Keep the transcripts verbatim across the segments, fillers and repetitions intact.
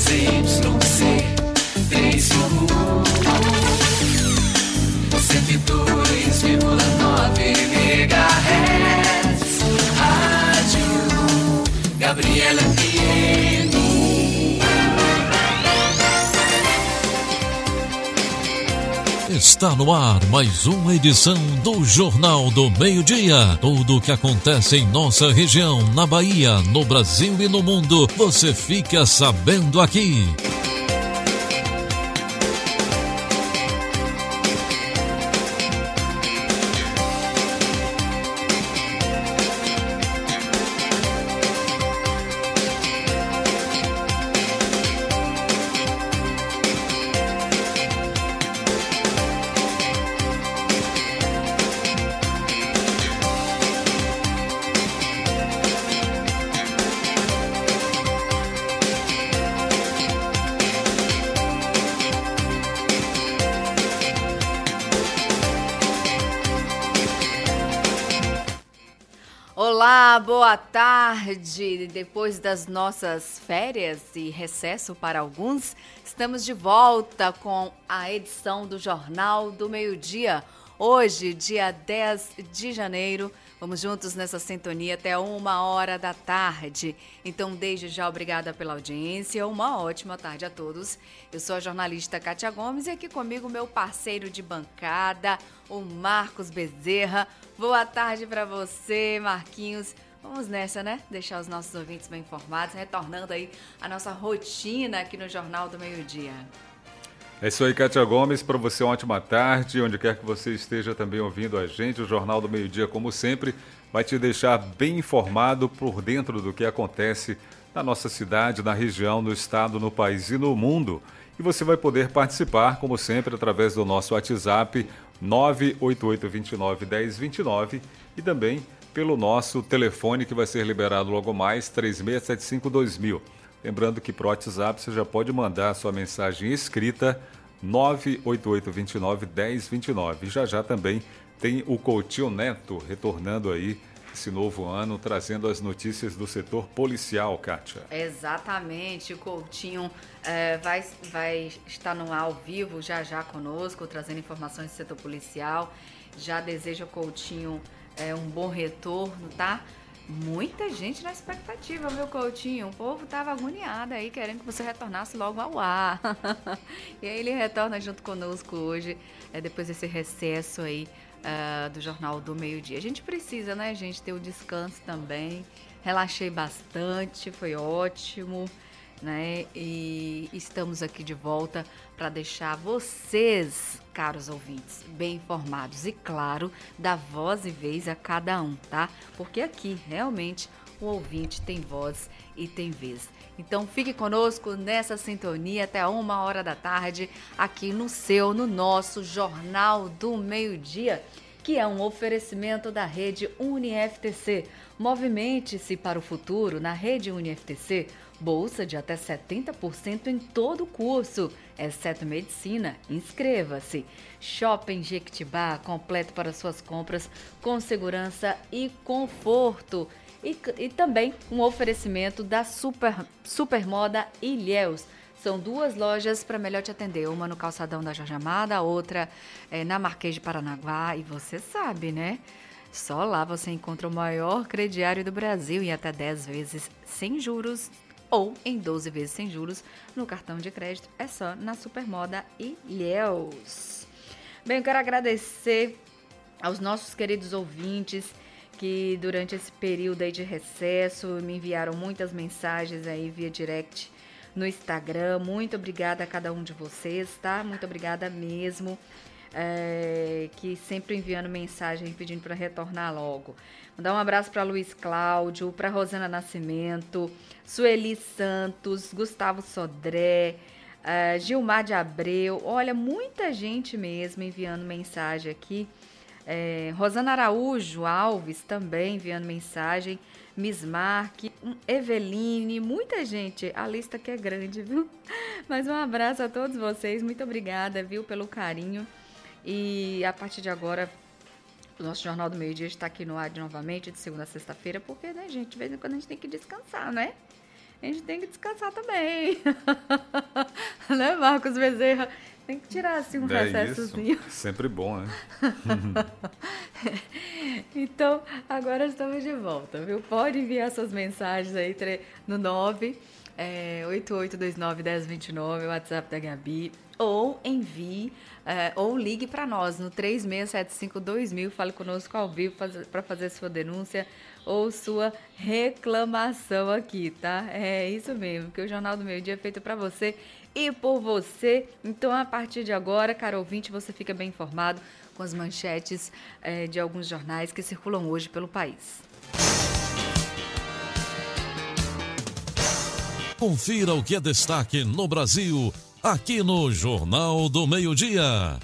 Z Y C três um cento e dois vírgula nove megahertz. Rádio Gabriela F M. Está no ar mais uma edição do Jornal do Meio-Dia. Tudo o que acontece em nossa região, na Bahia, no Brasil e no mundo, você fica sabendo aqui. Olá, boa tarde. Depois das nossas férias e recesso para alguns, estamos de volta com a edição do Jornal do Meio-Dia. Hoje, dia dez de janeiro, vamos juntos nessa sintonia até uma hora da tarde. Então, desde já, obrigada pela audiência. Uma ótima tarde a todos. Eu sou a jornalista Kátia Gomes e aqui comigo meu parceiro de bancada, o Marcos Bezerra. Boa tarde para você, Marquinhos. Vamos nessa, né? Deixar os nossos ouvintes bem informados, retornando aí a nossa rotina aqui no Jornal do Meio-Dia. É isso aí, Kátia Gomes. Para você, uma ótima tarde. Onde quer que você esteja também ouvindo a gente, o Jornal do Meio-Dia, como sempre, vai te deixar bem informado por dentro do que acontece na nossa cidade, na região, no estado, no país e no mundo. E você vai poder participar, como sempre, através do nosso WhatsApp nove oito oito, dois nove, um zero dois nove e também pelo nosso telefone que vai ser liberado logo mais, três seis sete cinco dois mil. Lembrando que para o WhatsApp você já pode mandar a sua mensagem escrita nove oito oito, dois nove, um zero dois nove. Já já também tem o Coutinho Neto retornando aí esse novo ano, trazendo as notícias do setor policial, Kátia. Exatamente, o Coutinho é, vai, vai estar no ar ao vivo já já conosco, trazendo informações do setor policial. Já desejo ao Coutinho é, um bom retorno, tá? Muita gente na expectativa, meu Coutinho. O povo estava agoniado aí, querendo que você retornasse logo ao ar. E aí ele retorna junto conosco hoje, é, depois desse recesso aí uh, do Jornal do Meio-Dia. A gente precisa, né, gente, ter o descanso também. Relaxei bastante, foi ótimo, né? E estamos aqui de volta para deixar vocês, caros ouvintes, bem informados e, claro, dar voz e vez a cada um, tá? Porque aqui, realmente, o ouvinte tem voz e tem vez. Então, fique conosco nessa sintonia até uma hora da tarde, aqui no seu, no nosso Jornal do Meio-Dia, que é um oferecimento da rede UniFTC. Movimente-se para o futuro na rede UniFTC. Bolsa de até setenta por cento em todo o curso, exceto medicina. Inscreva-se. Shopping Jequitibá, completo para suas compras com segurança e conforto. E, e também um oferecimento da Super, Supermoda Ilhéus. São duas lojas para melhor te atender. Uma no calçadão da Jorge Amado, a outra é na Marquês de Paranaguá. E você sabe, né? Só lá você encontra o maior crediário do Brasil e até dez vezes sem juros ou em doze vezes sem juros no cartão de crédito. É só na Supermoda Ilhéus. Bem, eu quero agradecer aos nossos queridos ouvintes que durante esse período aí de recesso me enviaram muitas mensagens aí via direct no Instagram. Muito obrigada a cada um de vocês, tá? Muito obrigada mesmo. É, que sempre enviando mensagem pedindo para retornar logo. Mandar um abraço para Luiz Cláudio, para Rosana Nascimento, Sueli Santos, Gustavo Sodré, uh, Gilmar de Abreu. Olha, muita gente mesmo enviando mensagem aqui. É, Rosana Araújo Alves também enviando mensagem. Miss Mark, Eveline, muita gente. A lista que é grande, viu? Mas um abraço a todos vocês. Muito obrigada, viu, pelo carinho. E a partir de agora, o nosso Jornal do Meio-Dia está aqui no ar novamente, de segunda a sexta-feira, porque, né, gente, de vez em quando a gente tem que descansar, né? a gente tem que descansar também. Né, Marcos Bezerra? Tem que tirar assim um é recessozinho. Isso. Sempre bom, né? Então, agora estamos de volta, viu? Pode enviar suas mensagens aí no nove oito oito dois nove um zero dois nove, o WhatsApp da Gabi, ou envie, é, ou ligue para nós no três seis sete cinco dois mil, fale conosco ao vivo para fazer sua denúncia ou sua reclamação aqui, tá? É isso mesmo, que o Jornal do Meio Dia é feito para você e por você. Então, a partir de agora, caro ouvinte, você fica bem informado com as manchetes é, de alguns jornais que circulam hoje pelo país. Confira o que é destaque no Brasil, aqui no Jornal do Meio-Dia.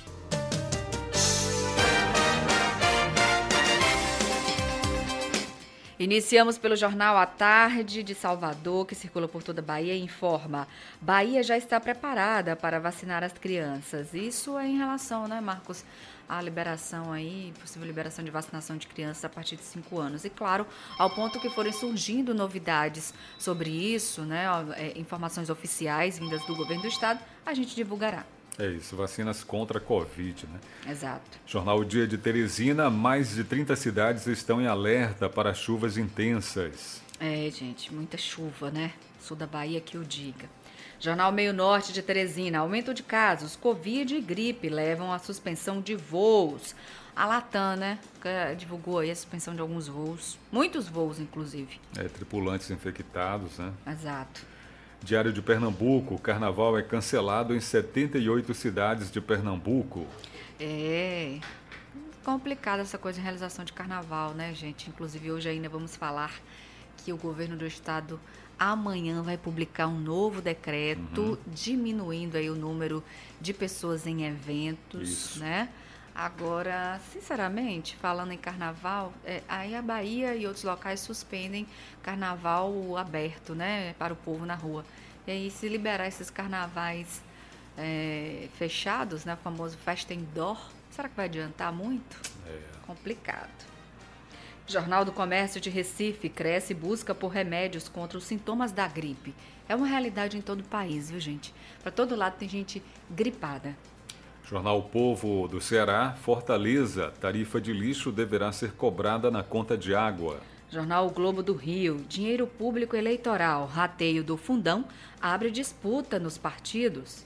Iniciamos pelo Jornal à Tarde de Salvador, que circula por toda a Bahia, e informa: Bahia já está preparada para vacinar as crianças. Isso é em relação, né, Marcos, à liberação aí, possível liberação de vacinação de crianças a partir de cinco anos. E claro, ao ponto que forem surgindo novidades sobre isso, né, informações oficiais vindas do governo do estado, a gente divulgará. É isso, vacinas contra a Covid, né? Exato. Jornal O Dia de Teresina, mais de trinta cidades estão em alerta para chuvas intensas. É, gente, muita chuva, né? Sul da Bahia que o diga. Jornal Meio Norte de Teresina, aumento de casos, Covid e gripe levam à suspensão de voos. A Latam, né, divulgou aí a suspensão de alguns voos, muitos voos, inclusive. É, tripulantes infectados, né? Exato. Diário de Pernambuco, o carnaval é cancelado em setenta e oito cidades de Pernambuco. É complicada essa coisa de realização de carnaval, né, gente? Inclusive, hoje ainda vamos falar que o governo do estado amanhã vai publicar um novo decreto uhum. diminuindo aí o número de pessoas em eventos, Isso. né? Agora, sinceramente, falando em carnaval, é, aí a Bahia e outros locais suspendem carnaval aberto, né, para o povo na rua. E aí, se liberar esses carnavais é, fechados, né, o famoso festa indoor, será que vai adiantar muito? É. Complicado. Jornal do Comércio de Recife cresce e busca por remédios contra os sintomas da gripe. É uma realidade em todo o país, viu, gente? Para todo lado tem gente gripada. Jornal O Povo do Ceará, Fortaleza, tarifa de lixo deverá ser cobrada na conta de água. Jornal O Globo do Rio, dinheiro público eleitoral, rateio do fundão, abre disputa nos partidos.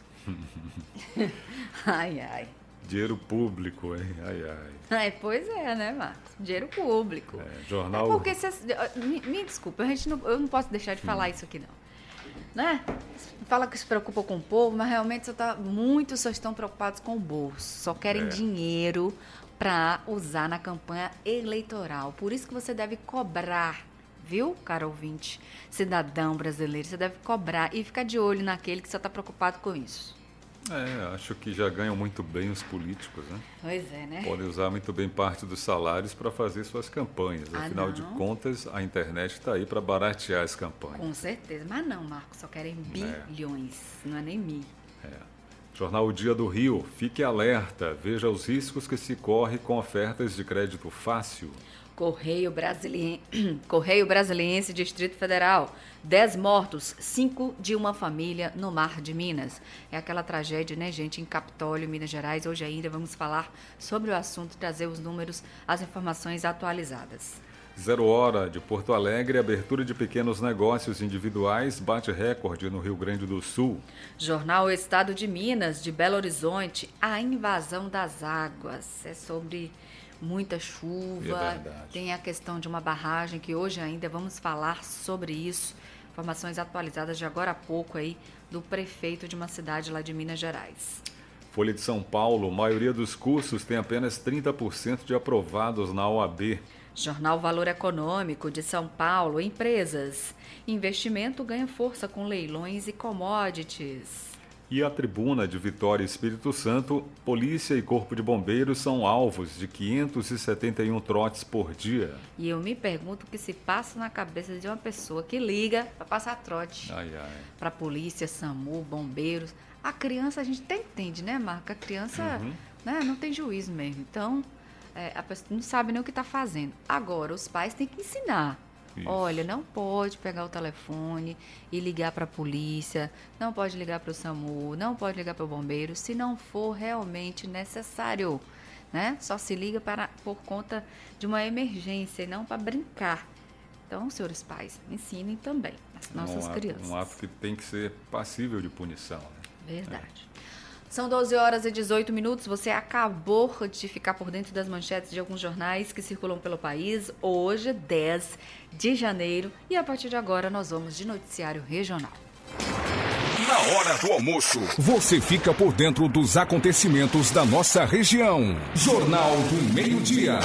Ai, ai. Dinheiro público, hein? Ai, ai. É, pois é, né, Marcos? Dinheiro público. É, jornal... É porque, cê, me, me desculpa, a gente não, eu não posso deixar de falar hum. isso aqui, não. Né? Fala que se preocupa com o povo, mas realmente só tá, muitos só estão preocupados com o bolso. Só querem é. dinheiro para usar na campanha eleitoral. Por isso que você deve cobrar, viu, caro ouvinte, cidadão brasileiro? Você deve cobrar e ficar de olho naquele que só está preocupado com isso. É, acho que já ganham muito bem os políticos, né? Pois é, né? Podem usar muito bem parte dos salários para fazer suas campanhas. Ah, Afinal não. de contas, a internet está aí para baratear as campanhas. Com certeza. Mas não, Marcos, só querem bilhões, é. não é nem mil. É. Jornal O Dia do Rio, fique alerta, veja os riscos que se corre com ofertas de crédito fácil. Correio Brasiliense, Correio Brasiliense, Distrito Federal. Dez mortos, cinco de uma família no Mar de Minas. É aquela tragédia, né, gente, em Capitólio, Minas Gerais. Hoje ainda vamos falar sobre o assunto, trazer os números, as informações atualizadas. Zero Hora de Porto Alegre, abertura de pequenos negócios individuais bate recorde no Rio Grande do Sul. Jornal Estado de Minas, de Belo Horizonte, a invasão das águas. É sobre muita chuva, é tem a questão de uma barragem que hoje ainda vamos falar sobre isso. Informações atualizadas de agora há pouco aí do prefeito de uma cidade lá de Minas Gerais. Folha de São Paulo, maioria dos cursos tem apenas trinta por cento de aprovados na O A B. Jornal Valor Econômico de São Paulo, empresas. Investimento ganha força com leilões e commodities. E a Tribuna de Vitória e Espírito Santo, polícia e corpo de bombeiros são alvos de quinhentos e setenta e um trotes por dia. E eu me pergunto o que se passa na cabeça de uma pessoa que liga para passar trote. Ai, ai. Para polícia, SAMU, bombeiros. A criança, a gente até entende, né, Marca? A criança uhum. né, não tem juízo mesmo. Então, é, a pessoa não sabe nem o que está fazendo. Agora, os pais têm que ensinar. Isso. Olha, não pode pegar o telefone e ligar para a polícia, não pode ligar para o SAMU, não pode ligar para o bombeiro, se não for realmente necessário, né? Só se liga para, por conta de uma emergência e não para brincar. Então, senhores pais, ensinem também as nossas um crianças. Ato, um ato que tem que ser passível de punição. Né? Verdade. É. São doze horas e dezoito minutos. Você acabou de ficar por dentro das manchetes de alguns jornais que circulam pelo país. Hoje, dez de janeiro. E a partir de agora, nós vamos de noticiário regional. Na hora do almoço, você fica por dentro dos acontecimentos da nossa região. Jornal do Meio-Dia.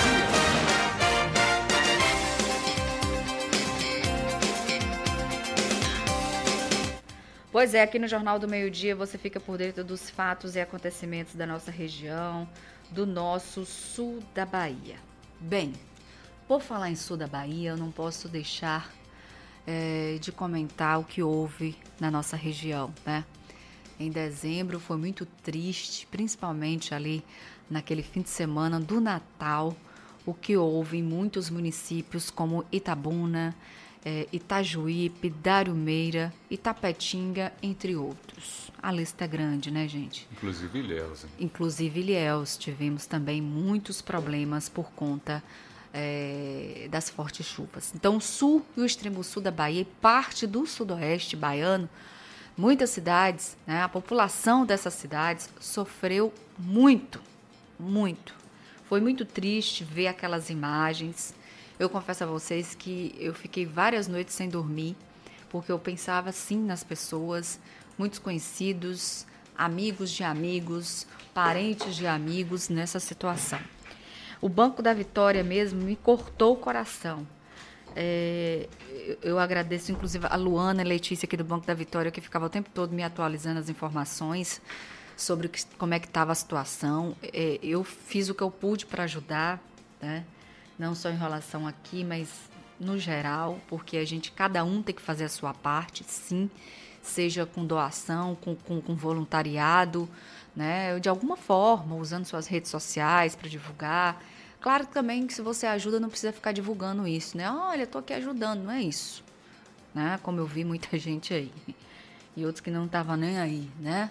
Pois é, aqui no Jornal do Meio-Dia você fica por dentro dos fatos e acontecimentos da nossa região, do nosso sul da Bahia. Bem, por falar em sul da Bahia, eu não posso deixar é, de comentar o que houve na nossa região, né? Em dezembro foi muito triste, principalmente ali naquele fim de semana do Natal, o que houve em muitos municípios como Itabuna, É, Itajuípe, Dariomeira, Itapetinga, entre outros. A lista é grande, né, gente? Inclusive Ilhéus. Hein? Inclusive Ilhéus. Tivemos também muitos problemas por conta é, das fortes chuvas. Então, o sul e o extremo sul da Bahia e parte do sudoeste baiano, muitas cidades, né, a população dessas cidades sofreu muito, muito. Foi muito triste ver aquelas imagens. Eu confesso a vocês que eu fiquei várias noites sem dormir, porque eu pensava sim nas pessoas, muitos conhecidos, amigos de amigos, parentes de amigos nessa situação. O Banco da Vitória mesmo me cortou o coração. É, eu agradeço inclusive a Luana e a Letícia aqui do Banco da Vitória, que ficava o tempo todo me atualizando as informações sobre como é que estava a situação. É, eu fiz o que eu pude para ajudar, né? Não só em relação aqui, mas no geral, porque a gente, cada um tem que fazer a sua parte, sim, seja com doação, com, com, com voluntariado, né, de alguma forma, usando suas redes sociais para divulgar. Claro também que se você ajuda, não precisa ficar divulgando isso, né? Olha, estou aqui ajudando, não é isso, né? Como eu vi muita gente aí, e outros que não estavam nem aí, né?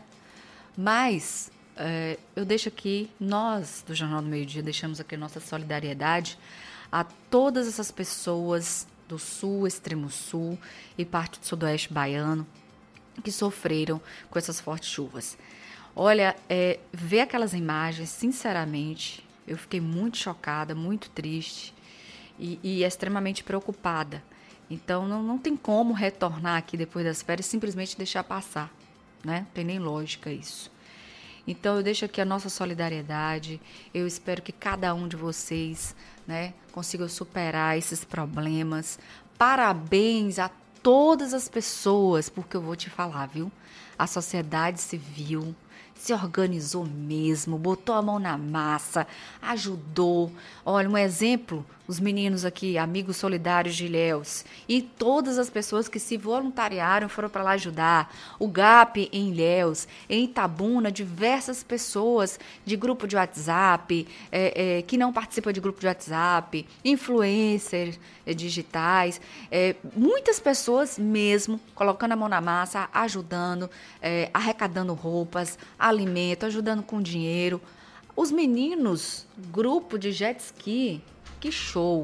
Mas é, eu deixo aqui, nós do Jornal do Meio-Dia, deixamos aqui nossa solidariedade a todas essas pessoas do Sul, Extremo Sul e parte do Sudoeste baiano que sofreram com essas fortes chuvas. Olha, é, ver aquelas imagens, sinceramente, eu fiquei muito chocada, muito triste e, e extremamente preocupada. Então, não, não tem como retornar aqui depois das férias e simplesmente deixar passar, né? Não tem nem lógica isso. Então, eu deixo aqui a nossa solidariedade. Eu espero que cada um de vocês, né, consiga superar esses problemas. Parabéns a todas as pessoas, porque eu vou te falar, viu? A sociedade civil se organizou mesmo, botou a mão na massa, ajudou. Olha, um exemplo, os meninos aqui, amigos solidários de Ilhéus, e todas as pessoas que se voluntariaram foram para lá ajudar. O G A P em Ilhéus, em Itabuna, diversas pessoas de grupo de WhatsApp, é, é, que não participam de grupo de WhatsApp, influencers é, digitais, é, muitas pessoas mesmo colocando a mão na massa, ajudando, é, arrecadando roupas, alimento, ajudando com dinheiro. Os meninos, grupo de jet ski, que show!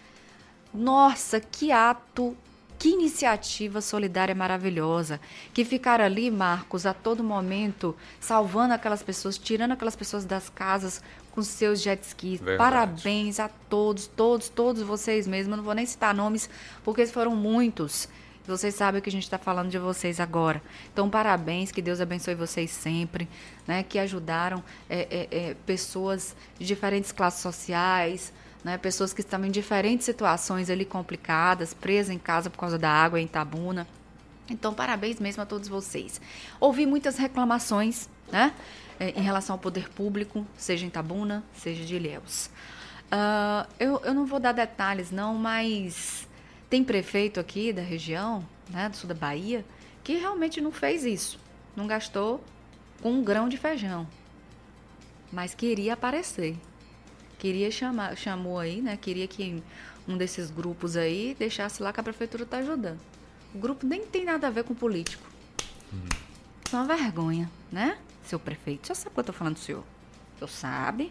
Nossa, que ato, que iniciativa solidária maravilhosa, que ficaram ali, Marcos, a todo momento, salvando aquelas pessoas, tirando aquelas pessoas das casas com seus jet skis. Verdade. Parabéns a todos, todos, todos vocês mesmos. Eu não vou nem citar nomes, porque foram muitos. Vocês sabem que a gente está falando de vocês agora. Então, parabéns, que Deus abençoe vocês sempre, né? Que ajudaram é, é, é, pessoas de diferentes classes sociais, né? Pessoas que estavam em diferentes situações ali complicadas, presas em casa por causa da água em Itabuna. Então, parabéns mesmo a todos vocês. Ouvi muitas reclamações, né? É, em relação ao poder público, seja em Itabuna, seja de Ilhéus. Uh, eu, eu não vou dar detalhes, não, mas... Tem prefeito aqui da região, né, do sul da Bahia, que realmente não fez isso. Não gastou com um grão de feijão. Mas queria aparecer. Queria chamar, chamou aí, né? Queria que um desses grupos aí, deixasse lá que a prefeitura está ajudando. O grupo nem tem nada a ver com político. Uhum. Isso é uma vergonha, né? Seu prefeito, o senhor sabe o que eu estou falando do senhor? O senhor sabe?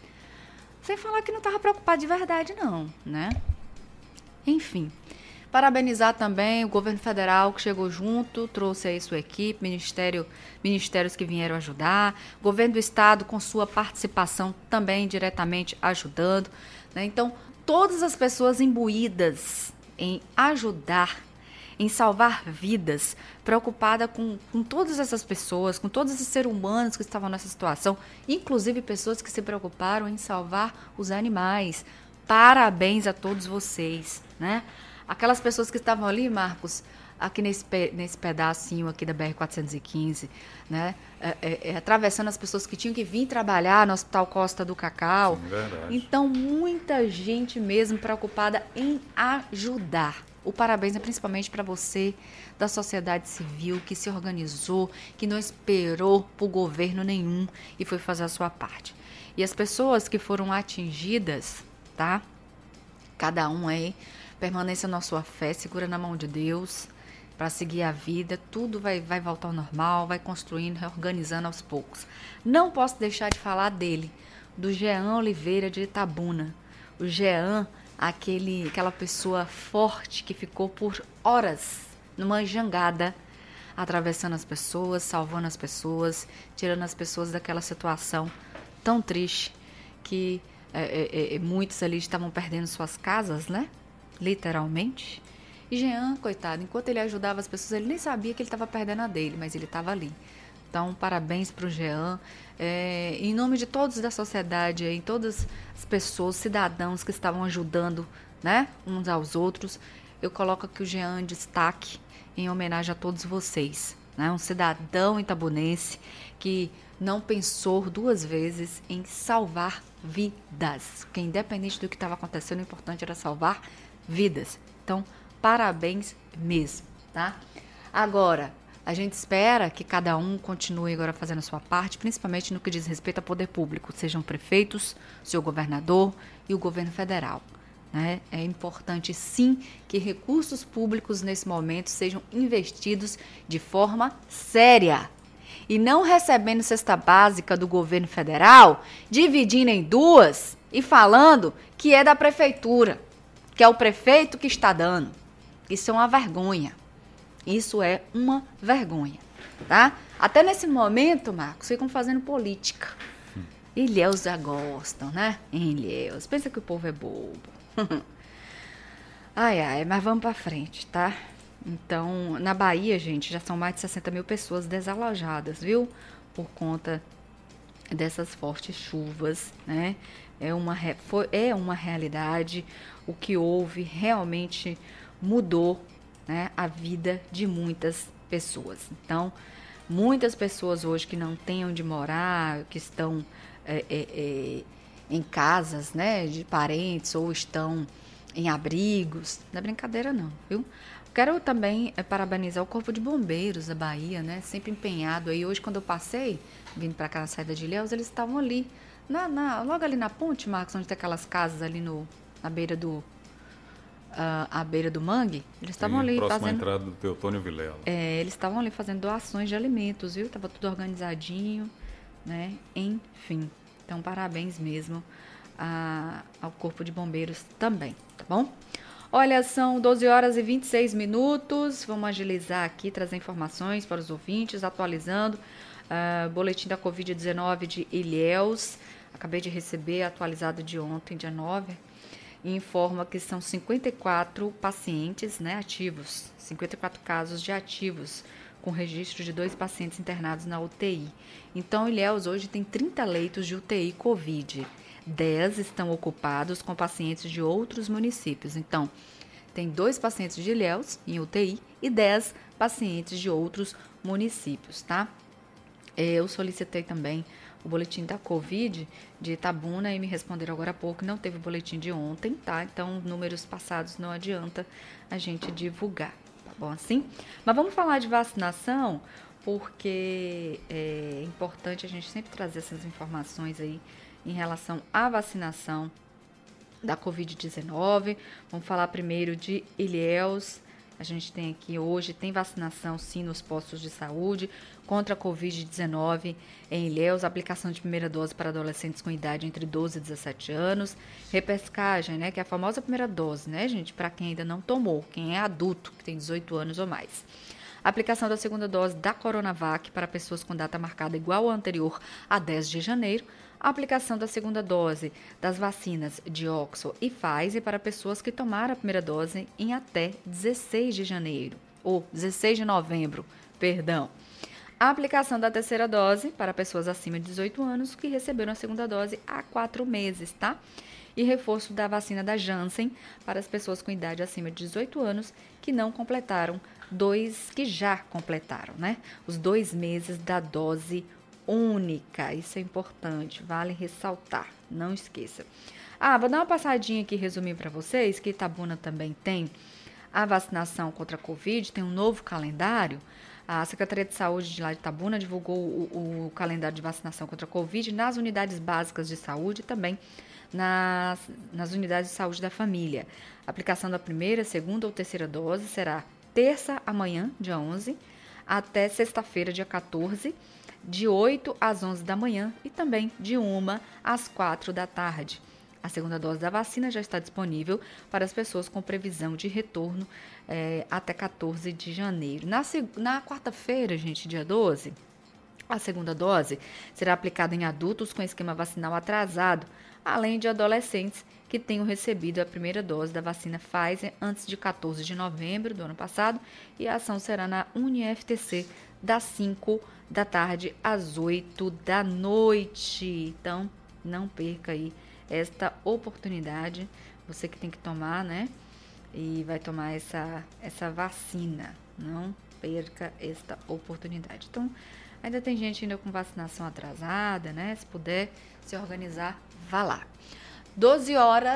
Sem falar que não estava preocupado de verdade, não, né? Enfim, parabenizar também o governo federal que chegou junto, trouxe aí sua equipe, ministério, ministérios que vieram ajudar, governo do estado com sua participação também diretamente ajudando, né? Então, todas as pessoas imbuídas em ajudar, em salvar vidas, preocupada com, com todas essas pessoas, com todos esses seres humanos que estavam nessa situação, inclusive pessoas que se preocuparam em salvar os animais. Parabéns a todos vocês, né? Aquelas pessoas que estavam ali, Marcos, aqui nesse, nesse pedacinho aqui da B R quatrocentos e quinze, né? É, é, é, atravessando as pessoas que tinham que vir trabalhar no Hospital Costa do Cacau. Sim, verdade. Então, muita gente mesmo preocupada em ajudar. O parabéns é principalmente para você da sociedade civil que se organizou, que não esperou por governo nenhum e foi fazer a sua parte. E as pessoas que foram atingidas, tá? Cada um aí, permaneça na sua fé, segura na mão de Deus para seguir a vida. Tudo vai, vai voltar ao normal, vai construindo, reorganizando aos poucos. Não posso deixar de falar dele, do Jean Oliveira de Itabuna. O Jean, aquele, aquela pessoa forte que ficou por horas numa jangada, atravessando as pessoas, salvando as pessoas, tirando as pessoas daquela situação tão triste que é, é, muitos ali estavam perdendo suas casas, né? Literalmente. E Jean, coitado, enquanto ele ajudava as pessoas, ele nem sabia que ele estava perdendo a dele, mas ele estava ali. Então, parabéns para o Jean. É, em nome de todos da sociedade, em todas as pessoas, cidadãos que estavam ajudando, né, uns aos outros, eu coloco aqui o Jean em destaque em homenagem a todos vocês. Né? Um cidadão itabunense que não pensou duas vezes em salvar vidas. Porque independente do que estava acontecendo, o importante era salvar vidas. Então, parabéns mesmo, tá? Agora, a gente espera que cada um continue agora fazendo a sua parte, principalmente no que diz respeito ao poder público, sejam prefeitos, seu governador e o governo federal. Né? É importante, sim, que recursos públicos nesse momento sejam investidos de forma séria. E não recebendo cesta básica do governo federal, dividindo em duas e falando que é da prefeitura, que é o prefeito que está dando. Isso é uma vergonha. Isso é uma vergonha, tá? Até nesse momento, Marcos, ficam fazendo política. Ilhéus já gostam, né? Em Ilhéus. Pensa que o povo é bobo. Ai, ai, mas vamos pra frente, tá? Então, na Bahia, gente, já são mais de sessenta mil pessoas desalojadas, viu? Por conta dessas fortes chuvas, né? É uma, foi, é uma realidade. O que houve realmente mudou, né, a vida de muitas pessoas. Então, muitas pessoas hoje que não têm onde morar, que estão é, é, é, em casas, né, de parentes ou estão em abrigos, não é brincadeira não, viu? Quero também é, parabenizar o Corpo de Bombeiros da Bahia, né, sempre empenhado aí. Hoje, quando eu passei, vindo para cá na saída de Ilhéus, eles estavam ali, na, na, logo ali na ponte, Marcos, onde tem aquelas casas ali no, na beira do Uh, à beira do mangue, eles estavam ali próxima fazendo... entrada do Teotônio Vilela. É, eles estavam ali fazendo doações de alimentos, viu? Tava tudo organizadinho, né? Enfim, então parabéns mesmo a, ao Corpo de Bombeiros também, tá bom? Olha, são doze horas e vinte e seis minutos, vamos agilizar aqui, trazer informações para os ouvintes, atualizando uh, boletim da covid dezenove de Ilhéus, acabei de receber, atualizado de ontem, dia nove, e informa que são cinquenta e quatro pacientes, né, ativos, cinquenta e quatro casos de ativos, com registro de dois pacientes internados na U T I. Então, Ilhéus hoje tem trinta leitos de U T I Covid, dez estão ocupados com pacientes de outros municípios. Então, tem dois pacientes de Ilhéus em U T I e dez pacientes de outros municípios, tá? Eu solicitei também o boletim da Covid de Itabuna e me responderam agora há pouco que não teve o boletim de ontem, tá? Então, números passados não adianta a gente divulgar, tá bom assim? Mas vamos falar de vacinação, porque é importante a gente sempre trazer essas informações aí em relação à vacinação da covid dezenove. Vamos falar primeiro de Ilhéus. A gente tem aqui hoje, tem vacinação sim nos postos de saúde contra a covid dezenove em Ilhéus, aplicação de primeira dose para adolescentes com idade entre doze e dezessete anos, repescagem, né, que é a famosa primeira dose, né, gente, para quem ainda não tomou, quem é adulto, que tem dezoito anos ou mais. Aplicação da segunda dose da Coronavac para pessoas com data marcada igual ao anterior a dez de janeiro, a aplicação da segunda dose das vacinas de Oxford e Pfizer para pessoas que tomaram a primeira dose em até dezesseis de janeiro, ou dezesseis de novembro, perdão. A aplicação da terceira dose para pessoas acima de dezoito anos que receberam a segunda dose há quatro meses, tá? E reforço da vacina da Janssen para as pessoas com idade acima de dezoito anos que não completaram, dois que já completaram, né? Os dois meses da dose única, isso é importante, vale ressaltar, não esqueça. Ah, vou dar uma passadinha aqui, resumir para vocês, que Itabuna também tem a vacinação contra a Covid, tem um novo calendário. A Secretaria de Saúde de lá de Itabuna divulgou o, o calendário de vacinação contra a Covid nas unidades básicas de saúde e também nas, nas unidades de saúde da família. A aplicação da primeira, segunda ou terceira dose será terça, amanhã, dia onze, até sexta-feira, dia quatorze, de oito às onze da manhã e também de uma às quatro da tarde. A segunda dose da vacina já está disponível para as pessoas com previsão de retorno é, até quatorze de janeiro. Na, na quarta-feira, gente, dia doze, a segunda dose será aplicada em adultos com esquema vacinal atrasado, além de adolescentes que tenham recebido a primeira dose da vacina Pfizer antes de quatorze de novembro do ano passado, e a ação será na UniFTC das cinco da tarde às oito da noite. Então, não perca aí esta oportunidade, você que tem que tomar, né? E vai tomar essa, essa vacina, não perca esta oportunidade. Então, ainda tem gente ainda com vacinação atrasada, né? Se puder se organizar, vá lá. doze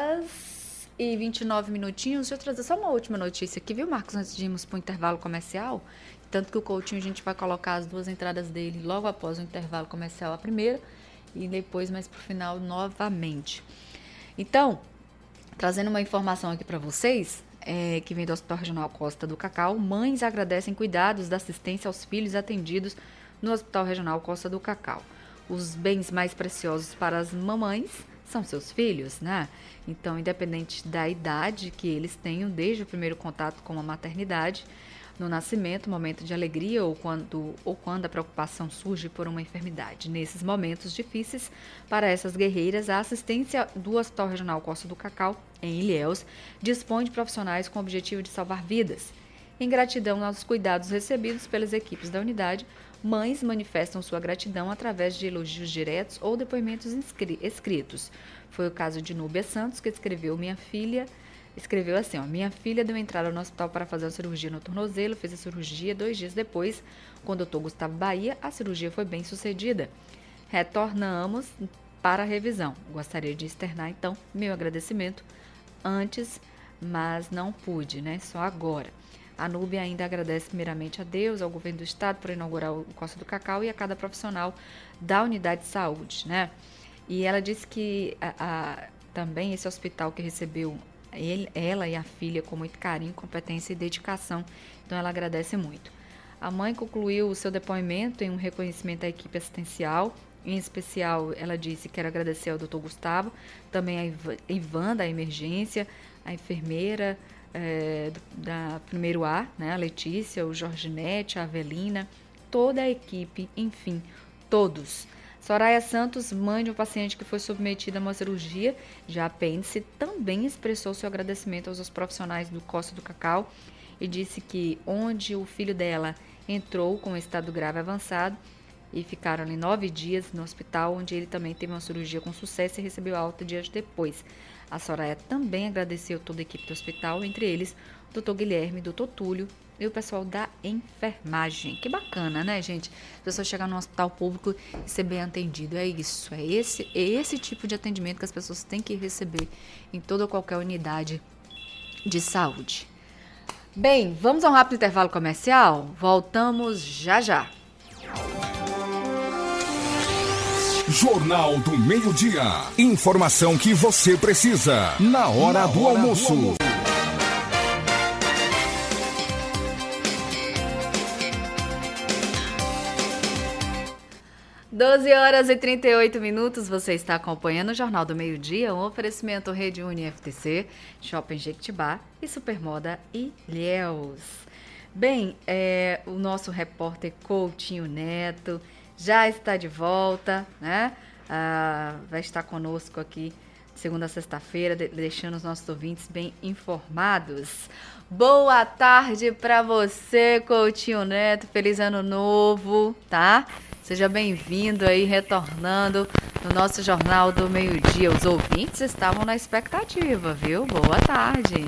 horas e vinte e nove minutinhos. Deixa eu trazer só uma última notícia aqui, viu, Marcos? Antes de irmos para o intervalo comercial, tanto que o Coutinho a gente vai colocar as duas entradas dele logo após o intervalo comercial, a primeira, e depois mais para o final novamente. Então, trazendo uma informação aqui para vocês, é, que vem do Hospital Regional Costa do Cacau, mães agradecem cuidados da assistência aos filhos atendidos no Hospital Regional Costa do Cacau. Os bens mais preciosos para as mamães são seus filhos, né? Então, independente da idade que eles tenham, desde o primeiro contato com a maternidade, no nascimento, momento de alegria ou quando, ou quando a preocupação surge por uma enfermidade. Nesses momentos difíceis, para essas guerreiras, a assistência do Hospital Regional Costa do Cacau, em Ilhéus, dispõe de profissionais com o objetivo de salvar vidas. Em gratidão aos cuidados recebidos pelas equipes da unidade, mães manifestam sua gratidão através de elogios diretos ou depoimentos escritos. Foi o caso de Núbia Santos, que escreveu minha filha... Escreveu assim, ó, minha filha deu entrada no hospital para fazer a cirurgia no tornozelo, fez a cirurgia dois dias depois, com o doutor Gustavo Bahia, a cirurgia foi bem sucedida. Retornamos para a revisão. Gostaria de externar, então, meu agradecimento antes, mas não pude, né, só agora. A Núbia ainda agradece primeiramente a Deus, ao governo do estado por inaugurar o Costa do Cacau e a cada profissional da unidade de saúde, né. E ela disse que a, a, também esse hospital que recebeu Ele, ela e a filha com muito carinho, competência e dedicação. Então, ela agradece muito. A mãe concluiu o seu depoimento em um reconhecimento à equipe assistencial. Em especial, ela disse que quero agradecer ao doutor Gustavo, também a Ivan da emergência, a enfermeira é, da primeiro A, né, a Letícia, o Jorginete, a Avelina, toda a equipe, enfim, todos. Soraya Santos, mãe de um paciente que foi submetida a uma cirurgia de apêndice, também expressou seu agradecimento aos profissionais do Costa do Cacau e disse que onde o filho dela entrou com um estado grave avançado e ficaram ali nove dias no hospital, onde ele também teve uma cirurgia com sucesso e recebeu alta dias depois. A Soraya também agradeceu toda a equipe do hospital, entre eles o doutor Guilherme, o doutor Túlio e o pessoal da enfermagem. Que bacana, né, gente? A pessoa chegar no hospital público e ser bem atendido. É isso, é esse, é esse tipo de atendimento que as pessoas têm que receber em toda ou qualquer unidade de saúde. Bem, vamos a um rápido intervalo comercial? Voltamos já já. Jornal do Meio-Dia. Informação que você precisa na hora do almoço. doze horas e trinta e oito minutos, você está acompanhando o Jornal do Meio-Dia, um oferecimento Rede Uni F T C, Shopping Jequitibá e Supermoda Ilhéus. Bem, é, o nosso repórter Coutinho Neto já está de volta, né? Ah, vai estar conosco aqui segunda a sexta-feira, de, deixando os nossos ouvintes bem informados. Boa tarde para você, Coutinho Neto, feliz ano novo, tá? Seja bem-vindo aí, retornando no nosso Jornal do Meio-Dia. Os ouvintes estavam na expectativa, viu? Boa tarde.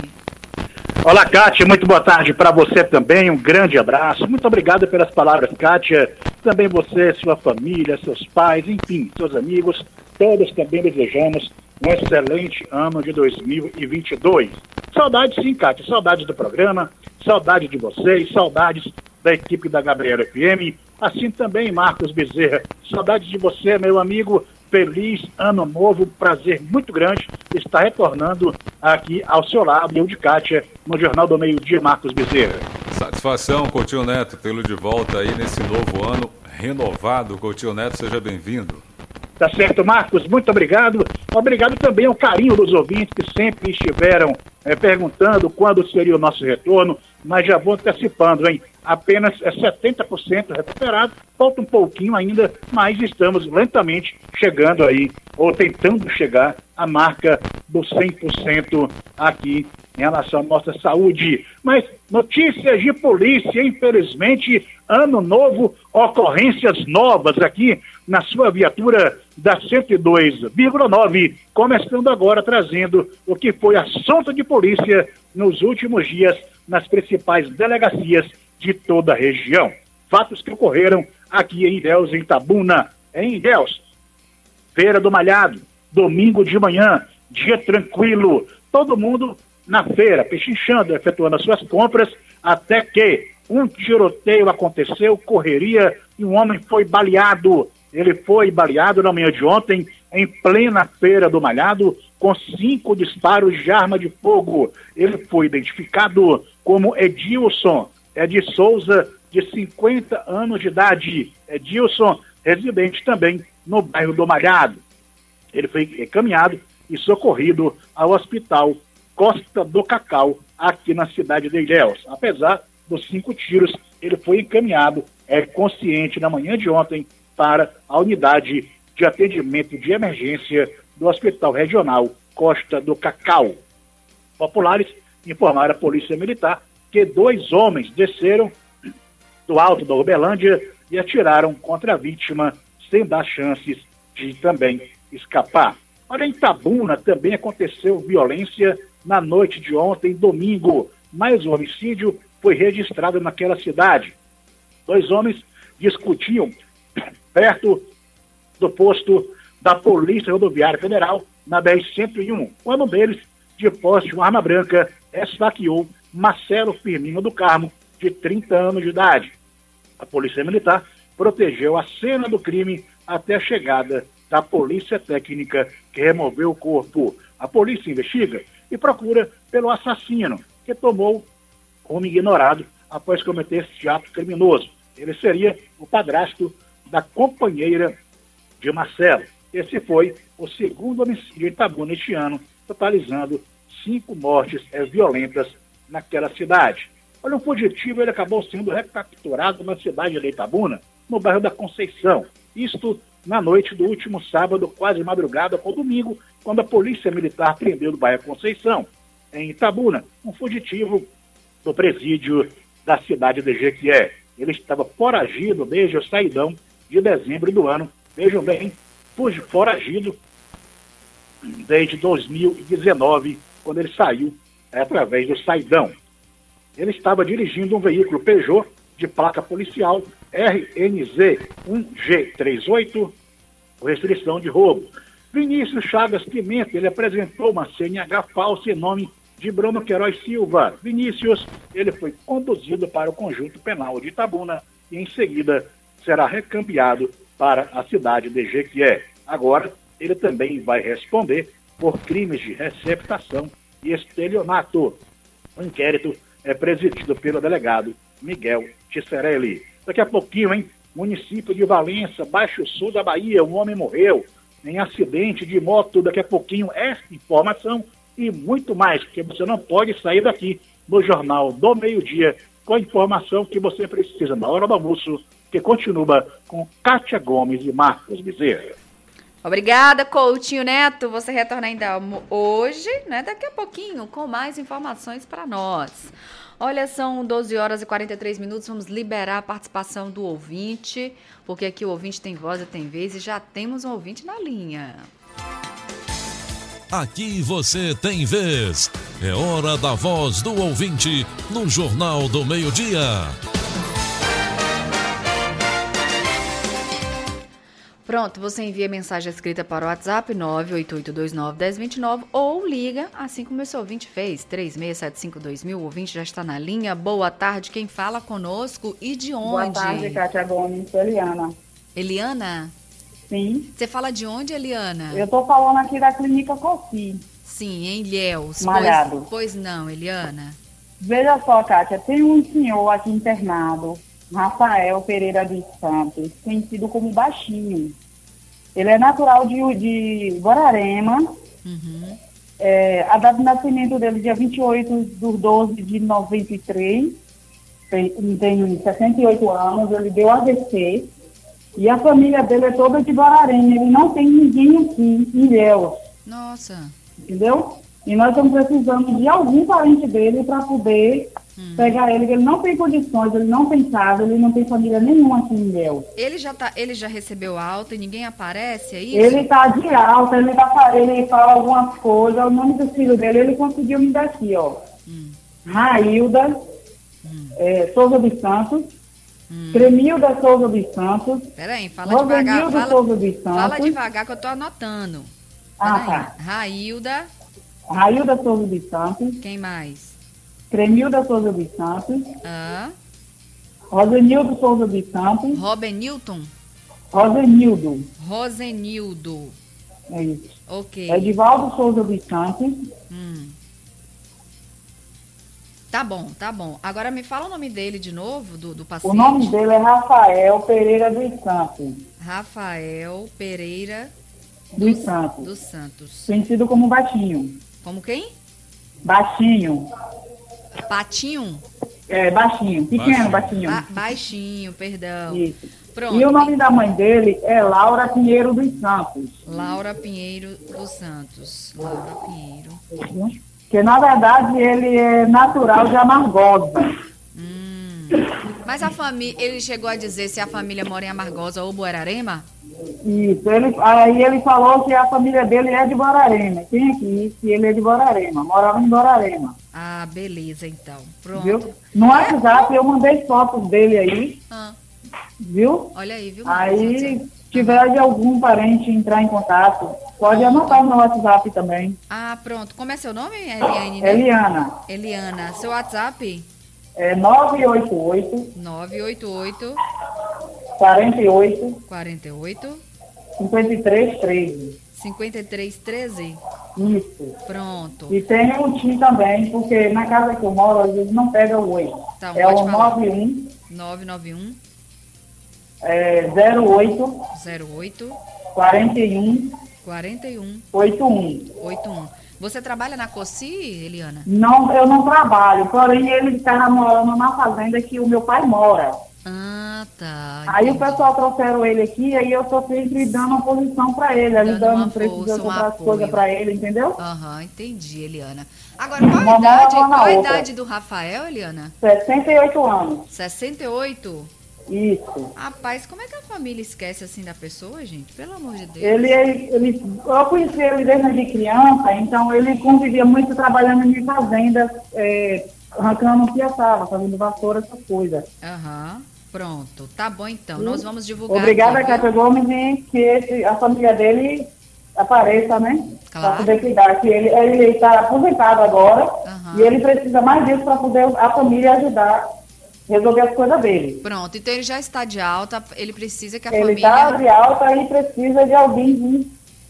Olá, Kátia, muito boa tarde para você também, um grande abraço. Muito obrigado pelas palavras, Kátia. Também você, sua família, seus pais, enfim, seus amigos, todos também desejamos um excelente ano de dois mil e vinte e dois. Saudades sim, Kátia, saudades do programa, saudades de vocês, saudades da equipe da Gabriela F M, assim também, Marcos Bezerra, saudades de você, meu amigo, feliz ano novo, prazer muito grande estar retornando aqui ao seu lado, eu de Kátia, no Jornal do Meio-Dia, Marcos Bezerra. Satisfação, Coutinho Neto, tê-lo de volta aí nesse novo ano renovado. Coutinho Neto, seja bem-vindo. Tá certo, Marcos, muito obrigado. Obrigado também ao carinho dos ouvintes que sempre estiveram é, perguntando quando seria o nosso retorno, mas já vou antecipando, hein? Apenas é setenta por cento recuperado, falta um pouquinho ainda, mas estamos lentamente chegando aí, ou tentando chegar à marca dos cem por cento aqui em relação à nossa saúde. Mas notícias de polícia, infelizmente, ano novo, ocorrências novas aqui na sua viatura da cento e dois vírgula nove, começando agora trazendo o que foi assunto de polícia nos últimos dias nas principais delegacias de toda a região. Fatos que ocorreram aqui em Ilhéus, em Itabuna, em Ilhéus. Feira do Malhado, domingo de manhã, dia tranquilo, todo mundo na feira, pechinchando, efetuando as suas compras, até que um tiroteio aconteceu, correria, e um homem foi baleado. Ele foi baleado na manhã de ontem, em plena Feira do Malhado, com cinco disparos de arma de fogo. Ele foi identificado como Edilson, é de Souza, de cinquenta anos de idade. Edilson, residente também no bairro do Malhado. Ele foi encaminhado e socorrido ao Hospital Costa do Cacau, aqui na cidade de Ilhéus. Apesar dos cinco tiros, ele foi encaminhado, é consciente, na manhã de ontem, para a unidade de atendimento de emergência do Hospital Regional Costa do Cacau. Populares informaram a Polícia Militar que dois homens desceram do alto da Uberlândia e atiraram contra a vítima, sem dar chances de também escapar. Olha, em Itabuna também aconteceu violência na noite de ontem, domingo. Mais um homicídio foi registrado naquela cidade. Dois homens discutiam perto do posto da Polícia Rodoviária Federal, na B R cento e um, quando um deles, de posse de uma arma branca, esfaqueou Marcelo Firmino do Carmo, de trinta anos de idade. A Polícia Militar protegeu a cena do crime até a chegada da Polícia Técnica, que removeu o corpo. A polícia investiga e procura pelo assassino, que tomou como ignorado após cometer esse ato criminoso. Ele seria o padrasto da companheira de Marcelo. Esse foi o segundo homicídio em Itabuna este ano, totalizando cinco mortes é, violentas naquela cidade. Olha, um fugitivo, ele acabou sendo recapturado na cidade de Itabuna, no bairro da Conceição. Isto na noite do último sábado, quase madrugada com domingo, quando a Polícia Militar prendeu no bairro Conceição, em Itabuna, um fugitivo do presídio da cidade de Jequié. Ele estava foragido desde o saidão de dezembro do ano. Vejam bem, foragido desde dois mil e dezenove, quando ele saiu é, através do saidão. Ele estava dirigindo um veículo Peugeot de placa policial R N Z um G trinta e oito, com restrição de roubo. Vinícius Chagas Pimenta, ele apresentou uma C N H falsa em nome de Bruno Queiroz Silva. Vinícius, ele foi conduzido para o Conjunto Penal de Itabuna e em seguida será recambiado para a cidade de Jequié. Agora, ele também vai responder por crimes de receptação e estelionato. O inquérito é presidido pelo delegado Miguel Tisserelli. Daqui a pouquinho, hein? Município de Valença, Baixo Sul da Bahia, um homem morreu em acidente de moto. Daqui a pouquinho, essa informação e muito mais, porque você não pode sair daqui no Jornal do Meio-Dia com a informação que você precisa na hora do almoço, que continua com Kátia Gomes e Marcos Bezerra. Obrigada, Coutinho Neto. Você retorna ainda hoje, né? Daqui a pouquinho, com mais informações para nós. Olha, são doze horas e quarenta e três minutos. Vamos liberar a participação do ouvinte, porque aqui o ouvinte tem voz e tem vez, e já temos um ouvinte na linha. Aqui você tem vez. É hora da voz do ouvinte no Jornal do Meio-Dia. Pronto, você envia mensagem escrita para o WhatsApp nove oito oito dois nove um zero dois nove ou liga, assim como esse ouvinte fez, três seis sete cinco dois mil. O ouvinte já está na linha. Boa tarde, quem fala conosco e de onde? Boa tarde, Kátia Gomes, Eliana. Eliana? Sim. Você fala de onde, Eliana? Eu estou falando aqui da Clínica Coci. Sim, em Ilhéus. Malhado. Pois, pois não, Eliana. Veja só, Kátia, tem um senhor aqui internado, Rafael Pereira dos Santos, conhecido como Baixinho. Ele é natural de, de Guararema. Uhum. É, a data de nascimento dele, dia vinte e oito de doze de noventa e três. Tem, tem sessenta e oito anos, ele deu A V C. E a família dele é toda de Guararema. Ele não tem ninguém aqui em Ilhéus. Nossa. Entendeu? E nós estamos precisando de algum parente dele para poder hum. pegar ele. Ele não tem condições, ele não tem casa, ele não tem família nenhuma aqui em Ilhéus. Ele já, tá, ele já recebeu alta e ninguém aparece, é isso? Ele está de alta, ele, tá, ele fala algumas coisas. O nome do filho dele, ele conseguiu me dar aqui, ó. Hum. Railda hum. É, Souza dos Santos. Hum. Cremilda Souza dos Santos. Peraí, fala devagar. Fala, Souza dos Santos. Fala devagar que eu tô anotando. Ah, tá. Railda. Railda Souza dos Santos. Quem mais? Cremilda Souza dos Santos. Ah. Rosenildo Souza dos Santos. Robenilton? Rosenildo. Rosenildo. É isso. Ok. Edivaldo Souza dos Santos. Hum. Tá bom, tá bom. Agora me fala o nome dele de novo, do, do paciente. O nome dele é Rafael Pereira dos Santos. Rafael Pereira dos Santos. Dos Santos. Conhecido como Baixinho. Como quem? Baixinho. Patinho? É, Baixinho. Pequeno, Baixinho. Ba baixinho, perdão. Isso. Pronto. E o nome da mãe dele é Laura Pinheiro dos Santos. Laura Pinheiro dos Santos. Laura Pinheiro. Porque, na verdade, ele é natural de Amargosa. Hum. Mas a família, ele chegou a dizer se a família mora em Amargosa ou Guararema? Isso. Ele, aí ele falou que a família dele é de Guararema. Tem aqui que ele é de Guararema. Morava em Guararema. Ah, beleza, então. Pronto. Viu? No WhatsApp eu mandei fotos dele aí. Ah. Viu? Olha aí, viu? Aí, se tiver de algum parente entrar em contato, pode anotar no meu WhatsApp também. Ah, pronto. Como é seu nome, Eliane? Né? Eliana. Eliana. Seu WhatsApp? É nove oito oito. nove oito oito. quarenta e oito. quarenta e oito. cinquenta e três treze. cinquenta e três treze? Isso. Pronto. E tem um TIM também, porque na casa que eu moro, às vezes não pega o oi. Tá, é o nove um. nove nove um. É, zero oito. zero oito. quarenta e um. quarenta e um. oitenta e um. oitenta e um. Você trabalha na Coci, Eliana? Não, eu não trabalho, porém ele estava morando na fazenda que o meu pai mora. Ah, tá. Aí entendi. O pessoal trouxeram ele aqui, aí eu estou sempre dando uma posição para ele, ajudando, precisando outras coisas para ele, entendeu? Aham, uhum, entendi, Eliana. Agora, qual a idade, qual a idade do Rafael, Eliana? sessenta e oito anos. sessenta e oito? Isso. Rapaz, como é que a família esquece assim da pessoa, gente? Pelo amor de Deus. Ele, ele, eu conheci ele desde criança, então ele convivia muito trabalhando em fazendas, é, arrancando piaçava, fazendo vassoura, essas coisas. Aham. Uhum. Pronto, tá bom então, hum. nós vamos divulgar. Obrigada, Kátia Gomes, e que esse, a família dele apareça, né? Claro. Para poder cuidar, que ele está aposentado agora, uhum. e ele precisa mais disso para poder a família ajudar resolver as coisas dele. Pronto, então ele já está de alta, ele precisa que a Ele família... está de alta e precisa de alguém vir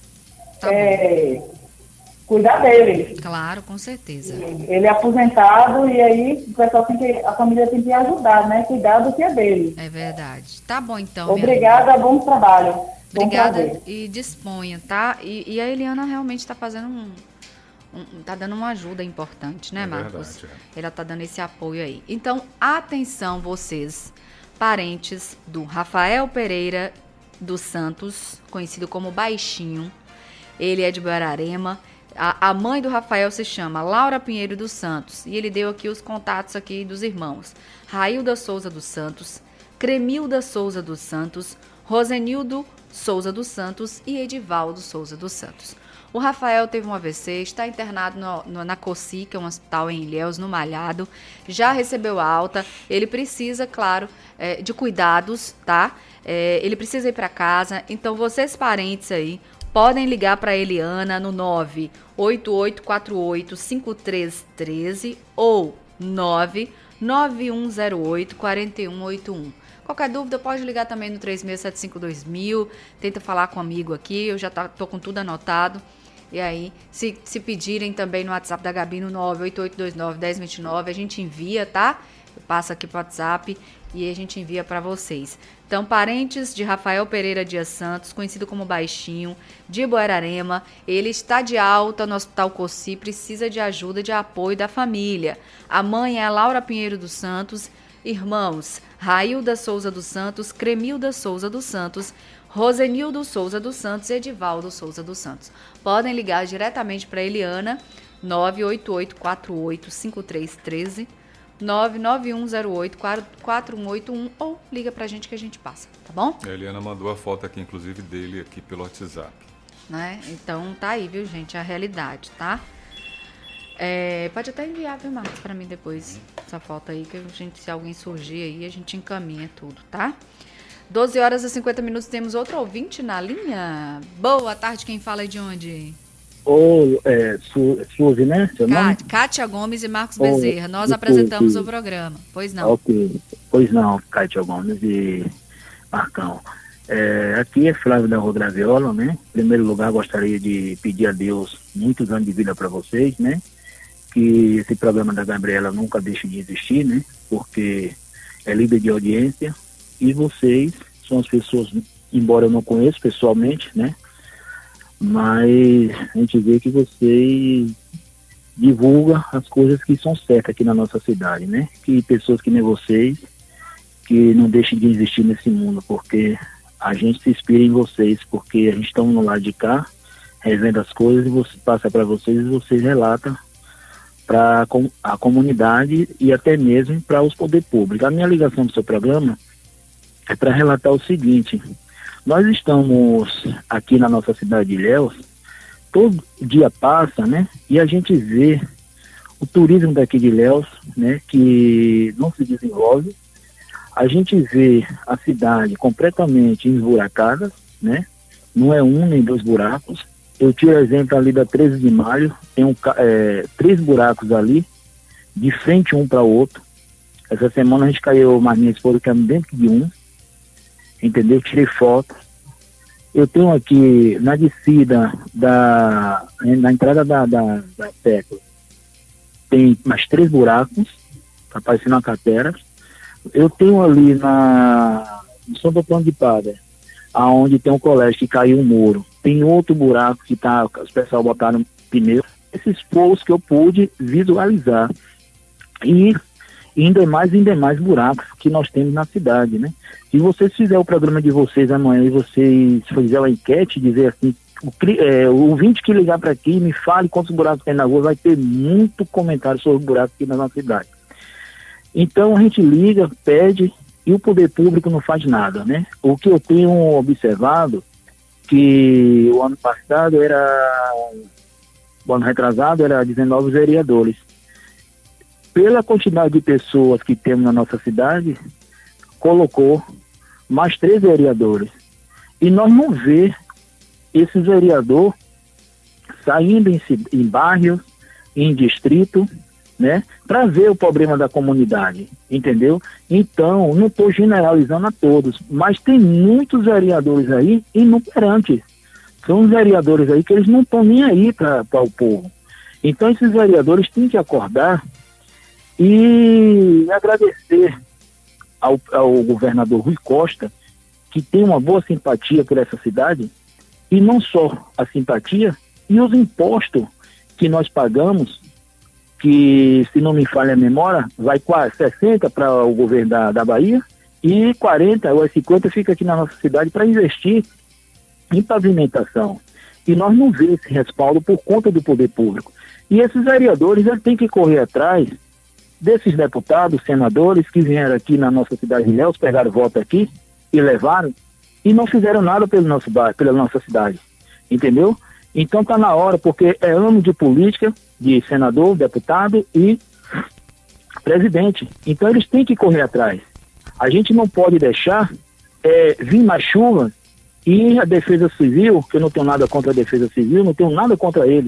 Tá bom. é, cuidar dele. Claro, com certeza. Ele é aposentado e aí o pessoal tem que, a família tem que ajudar, né? Cuidar do que é dele. É verdade. Tá bom, então, minha Obrigada, bom trabalho. Bom Obrigada prazer. e disponha, tá? E, e a Eliana realmente está fazendo um, um... Tá dando uma ajuda importante, né, É Marcos? verdade, Ela tá dando esse apoio aí. Então, atenção vocês, parentes do Rafael Pereira dos Santos, conhecido como Baixinho. Ele é de Guararema. A, a mãe do Rafael se chama Laura Pinheiro dos Santos. E ele deu aqui os contatos aqui dos irmãos. Railda Souza dos Santos, Cremilda Souza dos Santos, Rosenildo Souza dos Santos e Edivaldo Souza dos Santos. O Rafael teve um A V C, está internado no, no, na COSI, que é um hospital em Ilhéus, no Malhado. Já recebeu alta. Ele precisa, claro, é, de cuidados, tá? É, ele precisa ir para casa. Então, vocês parentes aí, podem ligar para a Eliana no nove oito oito quatro oito cinco três um três ou nove nove um zero oito quatro um oito um. Qualquer dúvida, pode ligar também no três seis sete cinco dois mil. Tenta falar com um amigo aqui, eu já tá, tô com tudo anotado. E aí, se, se pedirem também no WhatsApp da Gabi no nove oito oito dois nove um zero dois nove, a gente envia, tá? Eu passo aqui pro WhatsApp e a gente envia para vocês. Então, parentes de Rafael Pereira Dias Santos, conhecido como Baixinho, de Guararema, ele está de alta no Hospital COSI, precisa de ajuda e de apoio da família. A mãe é a Laura Pinheiro dos Santos, irmãos Railda Souza dos Santos, Cremilda Souza dos Santos, Rosenildo Souza dos Santos e Edivaldo Souza dos Santos. Podem ligar diretamente para Eliana, nove oito oito quatro oito cinco três um três, nove nove um zero oito quatro um oito um ou liga pra gente que a gente passa, tá bom? A Eliana mandou a foto aqui, inclusive, dele aqui pelo WhatsApp. Né? Então tá aí, viu, gente? A realidade, tá? É, pode até enviar, viu, Marcos, pra mim depois essa foto aí, que a gente, se alguém surgir aí, a gente encaminha tudo, tá? doze horas e cinquenta minutos, temos outro ouvinte na linha. Boa tarde, quem fala é de onde? Ô, é, Su, Suzy, né? Seu nome? Kátia Gomes e Marcos Ô, Bezerra. Nós desculpe. apresentamos o programa. Pois não. Ok. Pois não, Kátia Gomes e Marcão. É, aqui é Flávio da Rua Graviola, né? Em primeiro lugar, gostaria de pedir a Deus muitos anos de vida para vocês, né? Que esse programa da Gabriela nunca deixe de existir, né? Porque é líder de audiência e vocês são as pessoas, embora eu não conheça pessoalmente, né? Mas a gente vê que vocês divulgam as coisas que são certas aqui na nossa cidade, né? Que pessoas que nem vocês, que não deixem de existir nesse mundo, porque a gente se inspira em vocês, porque a gente está no lado de cá, revendo as coisas, e você passa para vocês e vocês relatam para a comunidade e até mesmo para os poderes públicos. A minha ligação do seu programa é para relatar o seguinte: nós estamos aqui na nossa cidade de Ilhéus, todo dia passa, né, e a gente vê o turismo daqui de Ilhéus, né, que não se desenvolve. A gente vê a cidade completamente esburacada, né, não é um nem dois buracos. Eu tiro exemplo ali da treze de maio, tem um, é, três buracos ali, de frente um para o outro. Essa semana a gente caiu, mais minha esposa caiu dentro de um, entendeu? Tirei foto. Eu tenho aqui, na descida, da, na entrada da, da, da Tecla, tem mais três buracos, tá parecendo uma cratera. Eu tenho ali na, no São Antônio de Padre, aonde tem um colégio que caiu um muro, tem outro buraco que tá, os pessoal botaram pneu. Esses polos que eu pude visualizar. E ainda mais, ainda mais buracos que nós temos na cidade, né? Se vocês fizerem o programa de vocês amanhã e vocês fizerem uma enquete, dizer assim, o, é, o ouvinte que ligar para aqui, me fale quantos buracos tem na rua, vai ter muito comentário sobre buracos aqui na nossa cidade. Então a gente liga, pede, e o poder público não faz nada, né? O que eu tenho observado, que o ano passado era, o ano retrasado era dezenove vereadores. Pela quantidade de pessoas que temos na nossa cidade, colocou mais três vereadores. E nós não vê esse vereador saindo em, em bairros, em distrito, né, para ver o problema da comunidade, entendeu? Então, não estou generalizando a todos, mas tem muitos vereadores aí inoperantes. São os vereadores aí que eles não estão nem aí para o povo. Então, esses vereadores têm que acordar e agradecer ao, ao governador Rui Costa, que tem uma boa simpatia por essa cidade, e não só a simpatia, e os impostos que nós pagamos, que, se não me falha a memória, vai quase sessenta para o governo da, da Bahia, e quarenta ou cinquenta fica aqui na nossa cidade para investir em pavimentação. E nós não vemos esse respaldo por conta do poder público. E esses vereadores, eles têm que correr atrás desses deputados, senadores que vieram aqui na nossa cidade de Ilhéus, pegaram voto aqui e levaram, e não fizeram nada pelo nosso bairro, pela nossa cidade. Entendeu? Então está na hora, porque é ano de política, de senador, deputado e presidente. Então eles têm que correr atrás. A gente não pode deixar é, vir mais chuva e a Defesa Civil, que eu não tenho nada contra a Defesa Civil, não tenho nada contra ele,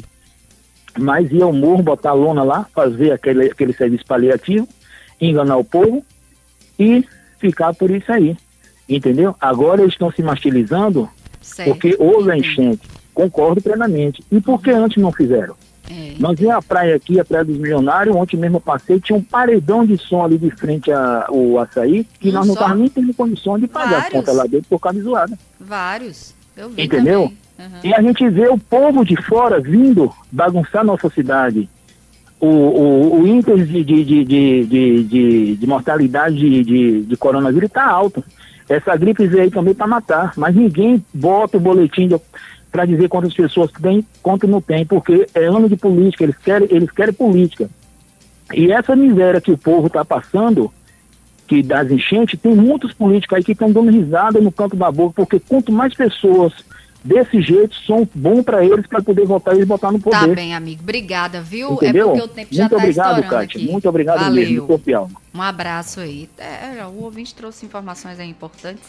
mas ir ao morro, botar a lona lá, fazer aquele, aquele serviço paliativo, enganar o povo e ficar por isso aí. Entendeu? Agora eles estão se martirizando certo. Porque houve a enchente. Concordo plenamente. E por que antes não fizeram? É. Nós vimos a praia aqui, a Praia dos Milionários, ontem mesmo eu passei, tinha um paredão de som ali de frente ao açaí, que não nós não estávamos nem tendo condição de pagar Vários. As contas lá dentro por causa de zoada. Vários. Eu vi. Entendeu? Uhum. E a gente vê o povo de fora vindo bagunçar nossa cidade. O, o, o índice de, de, de, de, de, de, de mortalidade de, de, de coronavírus está alto. Essa gripe veio aí também para matar, mas ninguém bota o boletim para dizer quantas pessoas tem, quanto não tem, porque é ano de política, eles querem, eles querem política. E essa miséria que o povo está passando, que das enchentes, tem muitos políticos aí que estão dando risada no canto da boca, porque quanto mais pessoas desse jeito são bom para eles, para poder votar e botar no poder. Tá bem, amigo. Obrigada, viu? Entendeu? É porque o tempo já está estourando obrigado, Kátia. aqui. Muito obrigado Valeu. mesmo, cordial. Um abraço aí. É, o ouvinte trouxe informações aí importantes,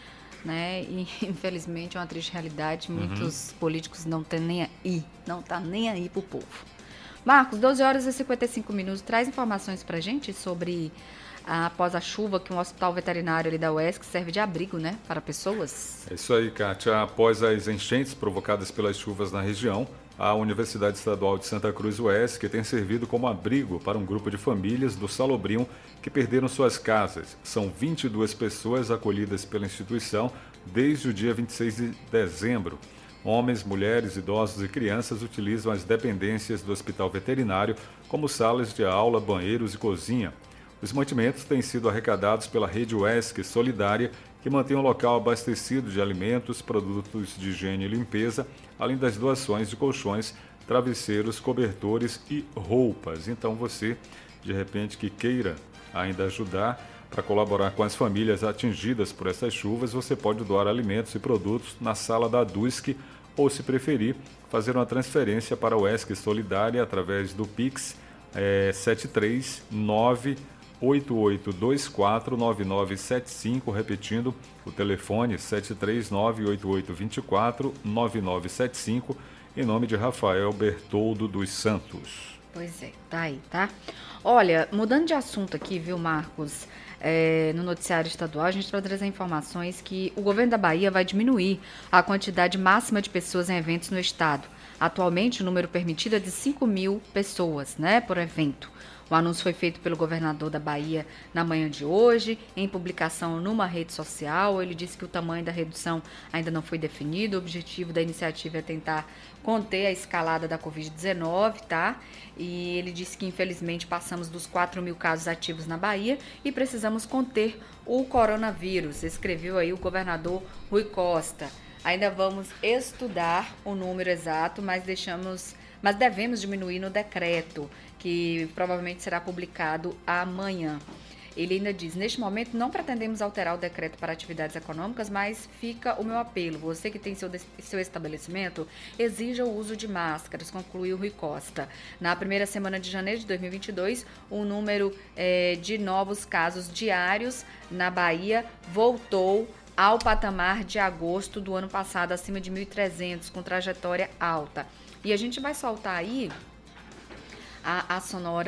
né? E infelizmente é uma triste realidade. Muitos uhum. políticos não estão nem aí, não tá nem aí pro povo. Marcos, doze horas e cinquenta e cinco minutos. Traz informações pra gente sobre a, após a chuva, que um hospital veterinário ali da U E S C serve de abrigo, né, para pessoas. É isso aí, Kátia. Após as enchentes provocadas pelas chuvas na região, a Universidade Estadual de Santa Cruz, U E S C, tem servido como abrigo para um grupo de famílias do Salobrinho que perderam suas casas. São vinte e duas pessoas acolhidas pela instituição desde o dia vinte e seis de dezembro. Homens, mulheres, idosos e crianças utilizam as dependências do hospital veterinário como salas de aula, banheiros e cozinha. Os mantimentos têm sido arrecadados pela rede U E S C Solidária, que mantém o local abastecido de alimentos, produtos de higiene e limpeza, além das doações de colchões, travesseiros, cobertores e roupas. Então você, de repente, que queira ainda ajudar para colaborar com as famílias atingidas por essas chuvas, você pode doar alimentos e produtos na sala da D U S C ou, se preferir, fazer uma transferência para a U E S C Solidária através do Pix é, sete três nove oito oito dois quatro nove nove sete cinco, repetindo o telefone sete três nove oito oito dois quatro nove nove sete cinco, em nome de Rafael Bertoldo dos Santos. Pois é, tá aí, tá? Olha, mudando de assunto aqui, viu, Marcos? É, no noticiário estadual, a gente vai trazer informações que o governo da Bahia vai diminuir a quantidade máxima de pessoas em eventos no estado. Atualmente, o número permitido é de cinco mil pessoas, né, por evento. O anúncio foi feito pelo governador da Bahia na manhã de hoje, em publicação numa rede social. Ele disse que o tamanho da redução ainda não foi definido. O objetivo da iniciativa é tentar conter a escalada da covid dezenove, tá? E ele disse que, infelizmente, passamos dos quatro mil casos ativos na Bahia e precisamos conter o coronavírus, escreveu aí o governador Rui Costa. Ainda vamos estudar o número exato, mas deixamos, mas devemos diminuir no decreto, que provavelmente será publicado amanhã. Ele ainda diz, neste momento não pretendemos alterar o decreto para atividades econômicas, mas fica o meu apelo. Você que tem seu, seu estabelecimento, exija o uso de máscaras, concluiu Rui Costa. Na primeira semana de janeiro de dois mil e vinte e dois, o número eh, de novos casos diários na Bahia voltou ao patamar de agosto do ano passado, acima de mil e trezentos, com trajetória alta. E a gente vai soltar aí a, a sonora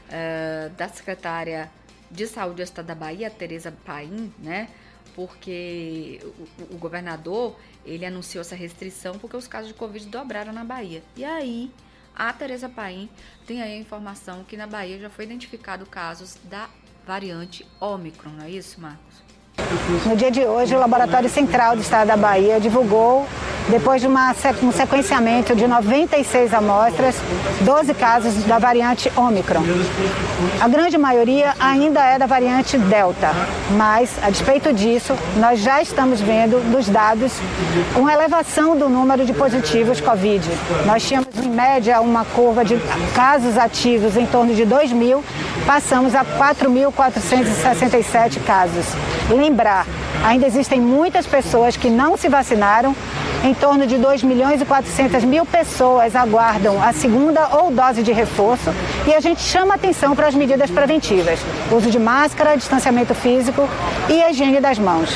uh, da secretária de Saúde do Estado da Bahia, Tereza Paim, né? Porque o, o governador, ele anunciou essa restrição porque os casos de Covid dobraram na Bahia. E aí, a Tereza Paim tem aí a informação que na Bahia já foi identificado casos da variante Ômicron, não é isso, Marcos? No dia de hoje, o Laboratório Central do Estado da Bahia divulgou, depois de uma, um sequenciamento de noventa e seis amostras, doze casos da variante Ômicron. A grande maioria ainda é da variante Delta, mas, a despeito disso, nós já estamos vendo nos dados uma elevação do número de positivos Covid. Nós tínhamos, em média, uma curva de casos ativos em torno de dois mil, passamos a quatro mil quatrocentos e sessenta e sete casos. Lembrar, ainda existem muitas pessoas que não se vacinaram, em torno de dois milhões e quatrocentas mil pessoas aguardam a segunda ou dose de reforço e a gente chama atenção para as medidas preventivas, uso de máscara, distanciamento físico e a higiene das mãos.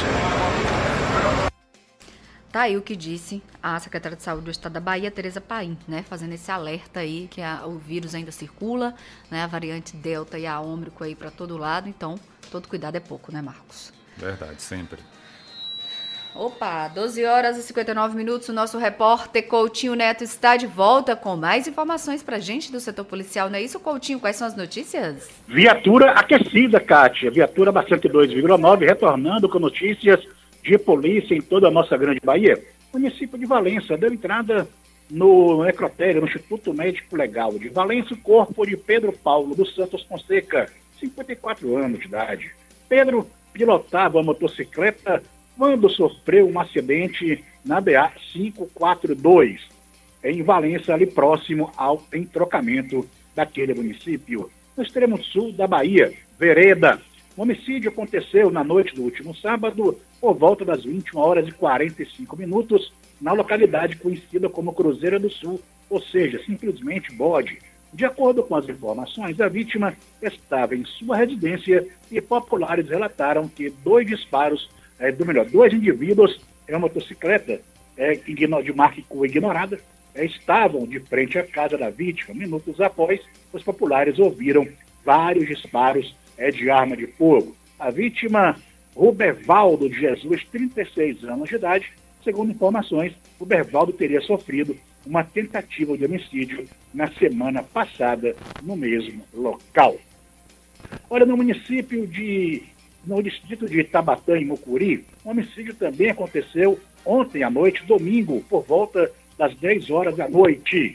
Tá aí o que disse a secretária de Saúde do Estado da Bahia, Tereza Paim, né? Fazendo esse alerta aí que a, o vírus ainda circula, né? A variante Delta e a Ômicron aí para todo lado, então todo cuidado é pouco, né, Marcos? Verdade, sempre. Opa, doze horas e cinquenta e nove minutos, o nosso repórter Coutinho Neto está de volta com mais informações pra gente do setor policial, não é isso, Coutinho? Quais são as notícias? Viatura aquecida, Kátia, viatura cento e dois vírgula nove, retornando com notícias de polícia em toda a nossa grande Bahia. O município de Valença deu entrada no necrotério, no Instituto Médico Legal de Valença, o corpo de Pedro Paulo dos Santos Fonseca, cinquenta e quatro anos de idade. Pedro pilotava a motocicleta quando sofreu um acidente na B A quinhentos e quarenta e dois, em Valença, ali próximo ao entrocamento daquele município. No extremo sul da Bahia, Vereda. O homicídio aconteceu na noite do último sábado, por volta das vinte e uma horas e quarenta e cinco minutos, na localidade conhecida como Cruzeira do Sul, ou seja, simplesmente Bode. De acordo com as informações, a vítima estava em sua residência e populares relataram que dois disparos, é, do melhor, dois indivíduos em uma motocicleta é, de marca ignorada é, estavam de frente à casa da vítima. Minutos após, os populares ouviram vários disparos é, de arma de fogo. A vítima, Rubervaldo de Jesus, trinta e seis anos de idade, segundo informações, Rubervaldo teria sofrido uma tentativa de homicídio na semana passada no mesmo local. Olha, no município de, no distrito de Itabatã, em Mucuri, um homicídio também aconteceu ontem à noite, domingo, por volta das dez horas da noite.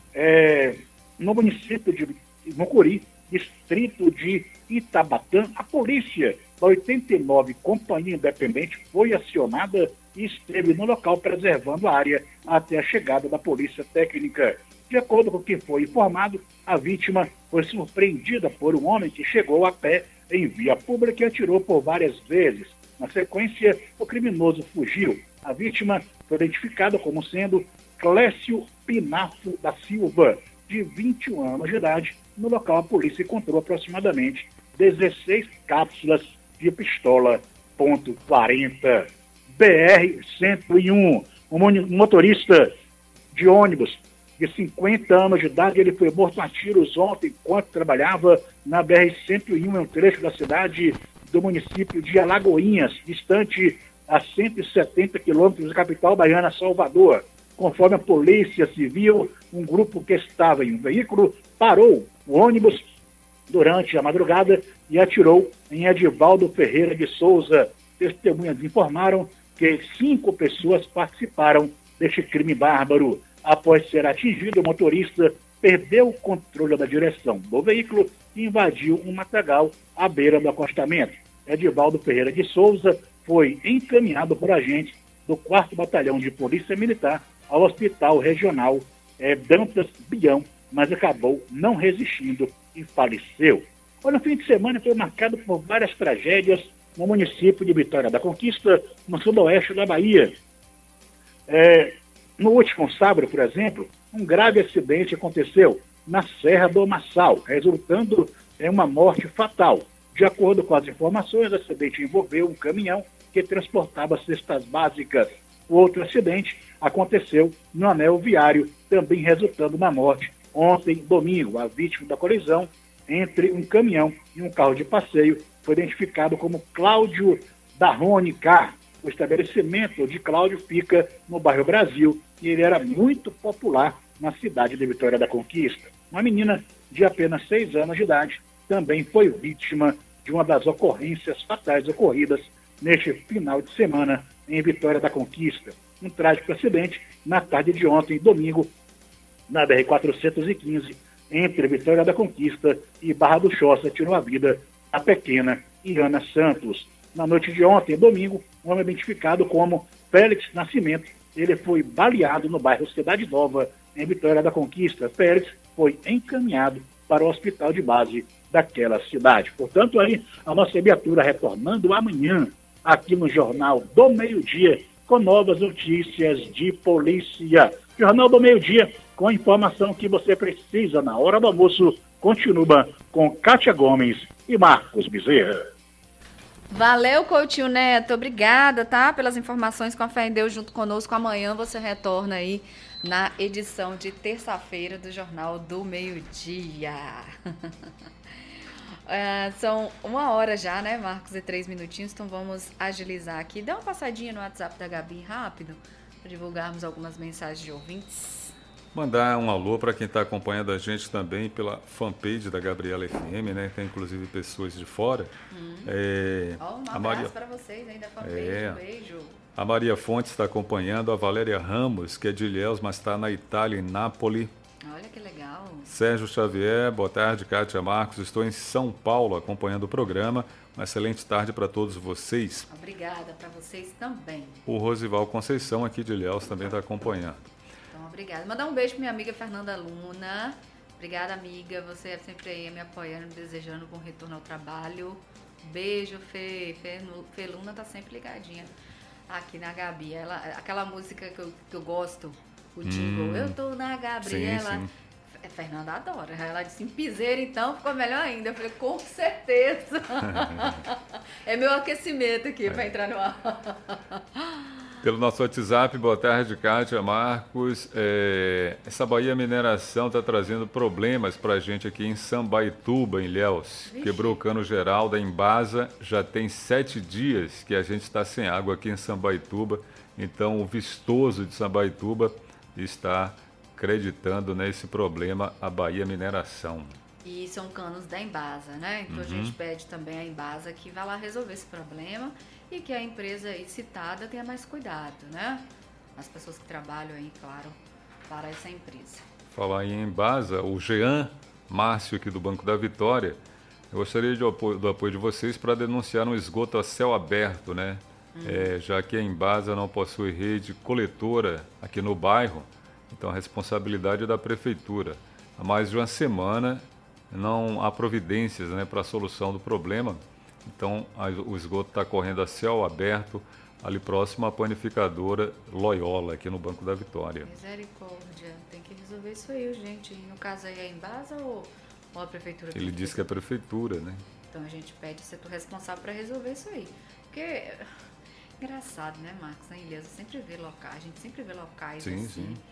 É, no município de Mucuri, distrito de Itabatã, a polícia da oitenta e nove Companhia Independente foi acionada e esteve no local preservando a área até a chegada da polícia técnica. De acordo com o que foi informado, a vítima foi surpreendida por um homem que chegou a pé em via pública e atirou por várias vezes. Na sequência, o criminoso fugiu. A vítima foi identificada como sendo Clécio Pinafo da Silva, de vinte e um anos de idade. No local, a polícia encontrou aproximadamente dezesseis cápsulas de pistola ponto quarenta. B R cento e um, um motorista de ônibus de cinquenta anos de idade, ele foi morto a tiros ontem enquanto trabalhava na B R cento e um, em um trecho da cidade do município de Alagoinhas, distante a cento e setenta quilômetros da capital baiana, Salvador. Conforme a Polícia Civil, um grupo que estava em um veículo parou o ônibus durante a madrugada e atirou em Edivaldo Ferreira de Souza. Testemunhas informaram que cinco pessoas participaram deste crime bárbaro. Após ser atingido, o motorista perdeu o controle da direção do veículo e invadiu um matagal à beira do acostamento. Edivaldo Ferreira de Souza foi encaminhado por agentes do quarto Batalhão de Polícia Militar ao Hospital Regional é, Dantas Bião, mas acabou não resistindo e faleceu. Olha, o fim de semana foi marcado por várias tragédias no município de Vitória da Conquista, no sudoeste da Bahia. É, no último sábado, por exemplo, um grave acidente aconteceu na Serra do Massal, resultando em uma morte fatal. De acordo com as informações, o acidente envolveu um caminhão que transportava cestas básicas. O outro acidente aconteceu no anel viário, também resultando na morte ontem, domingo. A vítima da colisão entre um caminhão e um carro de passeio. Foi identificado como Cláudio Darrone Car. O estabelecimento de Cláudio fica no bairro Brasil e ele era muito popular na cidade de Vitória da Conquista. Uma menina de apenas seis anos de idade também foi vítima de uma das ocorrências fatais ocorridas neste final de semana em Vitória da Conquista. Um trágico acidente na tarde de ontem, domingo, na B R quatrocentos e quinze, entre Vitória da Conquista e Barra do Choça, tirou a vida da pequena Iana Santos. Na noite de ontem, domingo, um homem identificado como Félix Nascimento, ele foi baleado no bairro Cidade Nova, em Vitória da Conquista. Félix foi encaminhado para o hospital de base daquela cidade. Portanto, aí a nossa viatura retornando amanhã aqui no Jornal do Meio-Dia com novas notícias de polícia. Jornal do Meio-Dia com a informação que você precisa na hora do almoço. Continua com Kátia Gomes e Marcos Bezerra. Valeu, Coutinho Neto. Obrigada, tá? Pelas informações. Com a fé em Deus junto conosco. Amanhã você retorna aí na edição de terça-feira do Jornal do Meio-Dia. é, são uma hora já, né, Marcos? E três minutinhos. Então vamos agilizar aqui. Dá uma passadinha no WhatsApp da Gabi rápido para divulgarmos algumas mensagens de ouvintes. Mandar um alô para quem está acompanhando a gente também pela fanpage da Gabriela F M, né? Tem inclusive pessoas de fora. Hum. É, oh, um abraço Maria... para vocês aí da fanpage, é, um beijo. A Maria Fontes está acompanhando, a Valéria Ramos, que é de Ilhéus, mas está na Itália, em Nápoles. Olha que legal. Sérgio Xavier, boa tarde, Kátia Marcos. Estou em São Paulo acompanhando o programa. Uma excelente tarde para todos vocês. Obrigada para vocês também. O Rosival Conceição, aqui de Ilhéus, também está acompanhando. Então, obrigada. Mandar um beijo para minha amiga Fernanda Luna. Obrigada, amiga. Você é sempre aí me apoiando, me desejando bom retorno ao trabalho. Beijo, Fê. Fê, Fê Luna tá sempre ligadinha aqui na Gabi. Ela, aquela música que eu, que eu gosto, o jingle, hum, eu tô na Gabriela. Sim, sim. Fernanda adora. Ela disse, em piseira, então, ficou melhor ainda. Eu falei, com certeza. É meu aquecimento aqui é. para entrar no ar. Pelo nosso WhatsApp, boa tarde, Kátia, Marcos. É, essa Bahia Mineração está trazendo problemas para a gente aqui em Sambaituba, em Ilhéus. Vixe. Quebrou o cano geral da Embasa. Já tem sete dias que a gente está sem água aqui em Sambaituba. Então, o Vistoso de Sambaituba está acreditando nesse problema a Bahia Mineração. E são canos da Embasa, né? Então uhum. a gente pede também à Embasa que vá lá resolver esse problema e que a empresa aí citada tenha mais cuidado, né? As pessoas que trabalham aí, claro, para essa empresa. Falar em Embasa, o Jean Márcio aqui do Banco da Vitória, eu gostaria de apoio, do apoio de vocês para denunciar um esgoto a céu aberto, né? Uhum. É, já que a Embasa não possui rede coletora aqui no bairro, então a responsabilidade é da prefeitura. Há mais de uma semana não há providências, né, para a solução do problema. Então a, o esgoto está correndo a céu aberto, ali próximo à panificadora Loyola, aqui no Banco da Vitória. Misericórdia, tem que resolver isso aí, gente. No caso aí é a Embasa ou, ou a prefeitura? Ele disse que é a prefeitura, né? Então a gente pede o setor responsável para resolver isso aí. Porque, engraçado, né, Marcos? Na Ilhéus, sempre vê locais, a gente sempre vê locais sim, assim. Sim.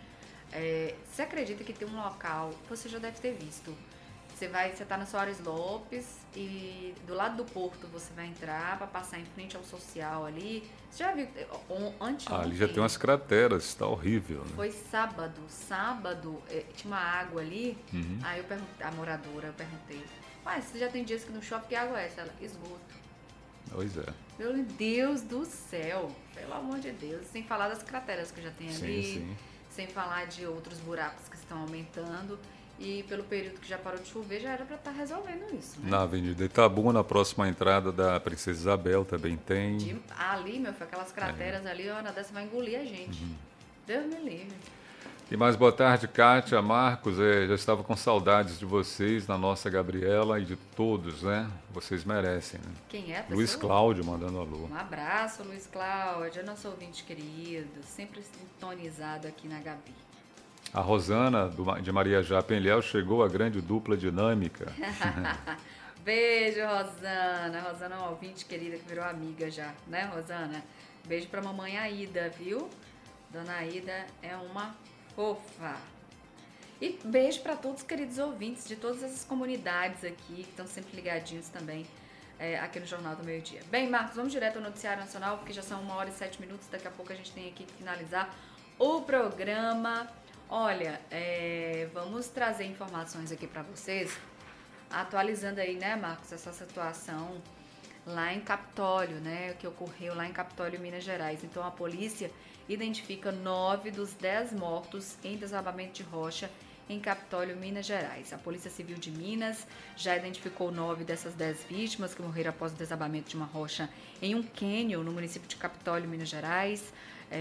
É, você acredita que tem um local, você já deve ter visto, você vai, você tá na Soares Lopes e do lado do porto você vai entrar para passar em frente ao social ali, você já viu, on, antes ah, ali já tem umas crateras, está horrível, né? Foi sábado, sábado, é, tinha uma água ali, uhum. Aí eu perguntei, a moradora, eu perguntei, mas você já tem dias que no shopping, que água é essa? Ela, esgoto. Pois é. Meu Deus do céu, pelo amor de Deus, sem falar das crateras que já tem ali. Sim, sim. Sem falar de outros buracos que estão aumentando e pelo período que já parou de chover, já era para estar tá resolvendo isso, né? Na Avenida Itabuna, na próxima entrada da Princesa Isabel também tem. De, ali, meu filho, aquelas crateras é. ali, a hora dessa vai engolir a gente. Uhum. Deus me livre. E mais boa tarde, Kátia, Marcos. É, já estava com saudades de vocês, da nossa Gabriela e de todos, né? Vocês merecem, né? Quem é a pessoa? Luiz Cláudio mandando alô. Um abraço, Luiz Cláudio, nosso ouvinte querido, sempre sintonizado aqui na Gabi. A Rosana, do, de Maria Japa em Ilhéus, chegou a grande dupla dinâmica. Beijo, Rosana. Rosana é uma ouvinte querida que virou amiga já, né, Rosana? Beijo pra mamãe Aida, viu? Dona Aida é uma fofa. E beijo para todos os queridos ouvintes de todas essas comunidades aqui, que estão sempre ligadinhos também é, aqui no Jornal do Meio Dia. Bem, Marcos, vamos direto ao Noticiário Nacional, porque já são uma hora e sete minutos, daqui a pouco a gente tem aqui que finalizar o programa. Olha, é, vamos trazer informações aqui para vocês, atualizando aí, né, Marcos, essa situação lá em Capitólio, né, que ocorreu lá em Capitólio, Minas Gerais. Então, a polícia identifica nove dos dez mortos em desabamento de rocha em Capitólio, Minas Gerais. A Polícia Civil de Minas já identificou nove dessas dez vítimas que morreram após o desabamento de uma rocha em um cânion no município de Capitólio, Minas Gerais.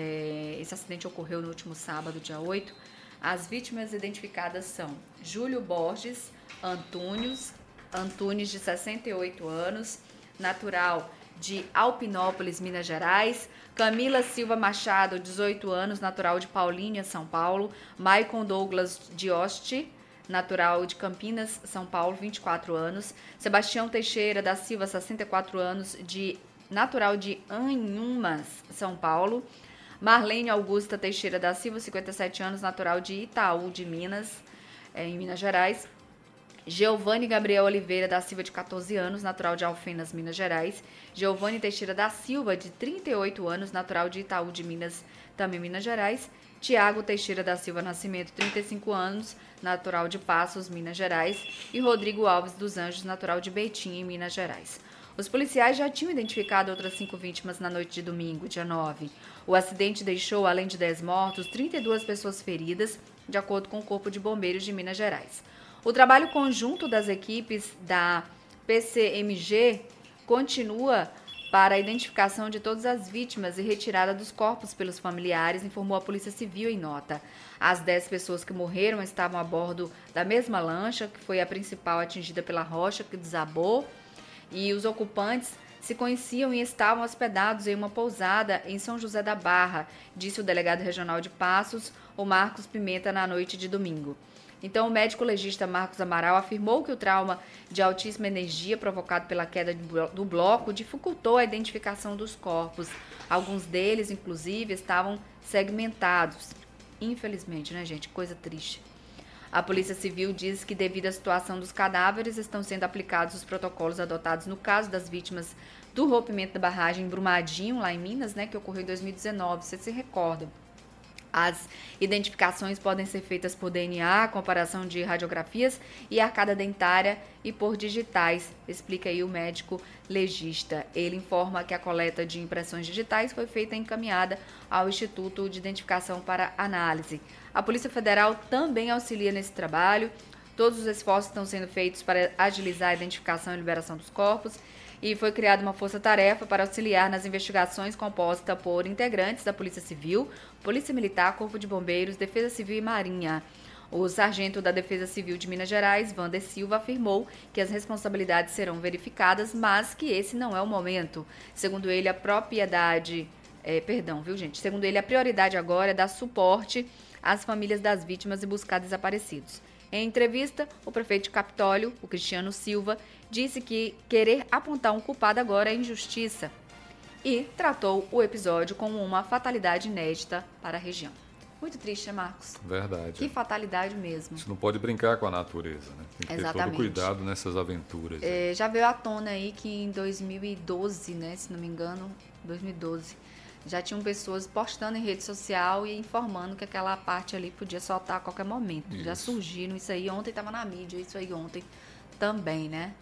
É, esse acidente ocorreu no último sábado, dia oito. As vítimas identificadas são Júlio Borges Antúnios, Antunes, de sessenta e oito anos, natural de Alpinópolis, Minas Gerais. Camila Silva Machado, dezoito anos, natural de Paulínia, São Paulo. Maicon Douglas Dioste, natural de Campinas, São Paulo, vinte e quatro anos. Sebastião Teixeira da Silva, sessenta e quatro anos, de, natural de Anhumas, São Paulo. Marlene Augusta Teixeira da Silva, cinquenta e sete anos, natural de Itaú de Minas, é, em Minas Gerais. Giovanni Gabriel Oliveira da Silva, de catorze anos, natural de Alfenas, Minas Gerais. Giovanni Teixeira da Silva, de trinta e oito anos, natural de Itaú de Minas, também Minas Gerais. Tiago Teixeira da Silva Nascimento, trinta e cinco anos, natural de Passos, Minas Gerais. E Rodrigo Alves dos Anjos, natural de Betim, em Minas Gerais. Os policiais já tinham identificado outras cinco vítimas na noite de domingo, dia nove. O acidente deixou, além de dez mortos, trinta e duas pessoas feridas, de acordo com o Corpo de Bombeiros de Minas Gerais. O trabalho conjunto das equipes da P C M G continua para a identificação de todas as vítimas e retirada dos corpos pelos familiares, informou a Polícia Civil em nota. As dez pessoas que morreram estavam a bordo da mesma lancha, que foi a principal atingida pela rocha que desabou, e os ocupantes se conheciam e estavam hospedados em uma pousada em São José da Barra, disse o delegado regional de Passos, o Marcos Pimenta, na noite de domingo. Então, o médico legista Marcos Amaral afirmou que o trauma de altíssima energia provocado pela queda do bloco dificultou a identificação dos corpos. Alguns deles, inclusive, estavam segmentados. Infelizmente, né, gente? Coisa triste. A Polícia Civil diz que, devido à situação dos cadáveres, estão sendo aplicados os protocolos adotados no caso das vítimas do rompimento da barragem em Brumadinho, lá em Minas, né, que ocorreu em dois mil e dezenove. Vocês se recordam? As identificações podem ser feitas por D N A, comparação de radiografias e arcada dentária e por digitais, explica aí o médico legista. Ele informa que a coleta de impressões digitais foi feita e encaminhada ao Instituto de Identificação para análise. A Polícia Federal também auxilia nesse trabalho. Todos os esforços estão sendo feitos para agilizar a identificação e liberação dos corpos. E foi criada uma força-tarefa para auxiliar nas investigações composta por integrantes da Polícia Civil, Polícia Militar, Corpo de Bombeiros, Defesa Civil e Marinha. O sargento da Defesa Civil de Minas Gerais, Wander Silva, afirmou que as responsabilidades serão verificadas, mas que esse não é o momento. Segundo ele, a propriedade... É, perdão, viu, gente? Segundo ele, a prioridade agora é dar suporte às famílias das vítimas e buscar desaparecidos. Em entrevista, o prefeito de Capitólio, o Cristiano Silva, disse que querer apontar um culpado agora é injustiça e tratou o episódio como uma fatalidade inédita para a região. Muito triste, né, Marcos? Verdade. Que fatalidade mesmo. A gente não pode brincar com a natureza, né? Tem que Exatamente. ter todo cuidado nessas aventuras. É, já veio à tona aí que em dois mil e doze, né, se não me engano, dois mil e doze, já tinham pessoas postando em rede social e informando que aquela parte ali podia soltar a qualquer momento. Isso. Já surgiram isso aí, ontem estava na mídia, isso aí ontem também, né?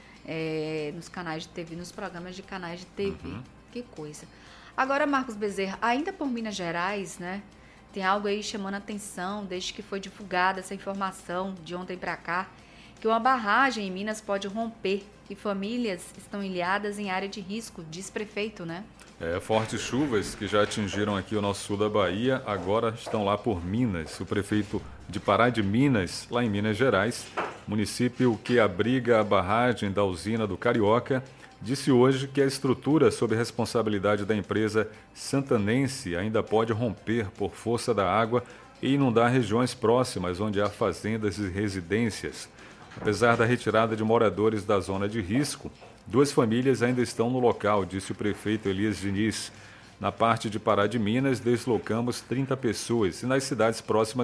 É, nos canais de T V, nos programas de canais de T V. Uhum. Que coisa. Agora, Marcos Bezerra, ainda por Minas Gerais, né? Tem algo aí chamando a atenção, desde que foi divulgada essa informação de ontem para cá, que uma barragem em Minas pode romper e famílias estão ilhadas em área de risco, diz prefeito, né? É, fortes chuvas que já atingiram aqui o nosso sul da Bahia, agora estão lá por Minas. O prefeito de Pará de Minas, lá em Minas Gerais, município que abriga a barragem da usina do Carioca, disse hoje que a estrutura sob responsabilidade da empresa santanense ainda pode romper por força da água e inundar regiões próximas onde há fazendas e residências. Apesar da retirada de moradores da zona de risco, duas famílias ainda estão no local, disse o prefeito Elias Diniz. Na parte de Pará de Minas, deslocamos trinta pessoas e nas cidades próximas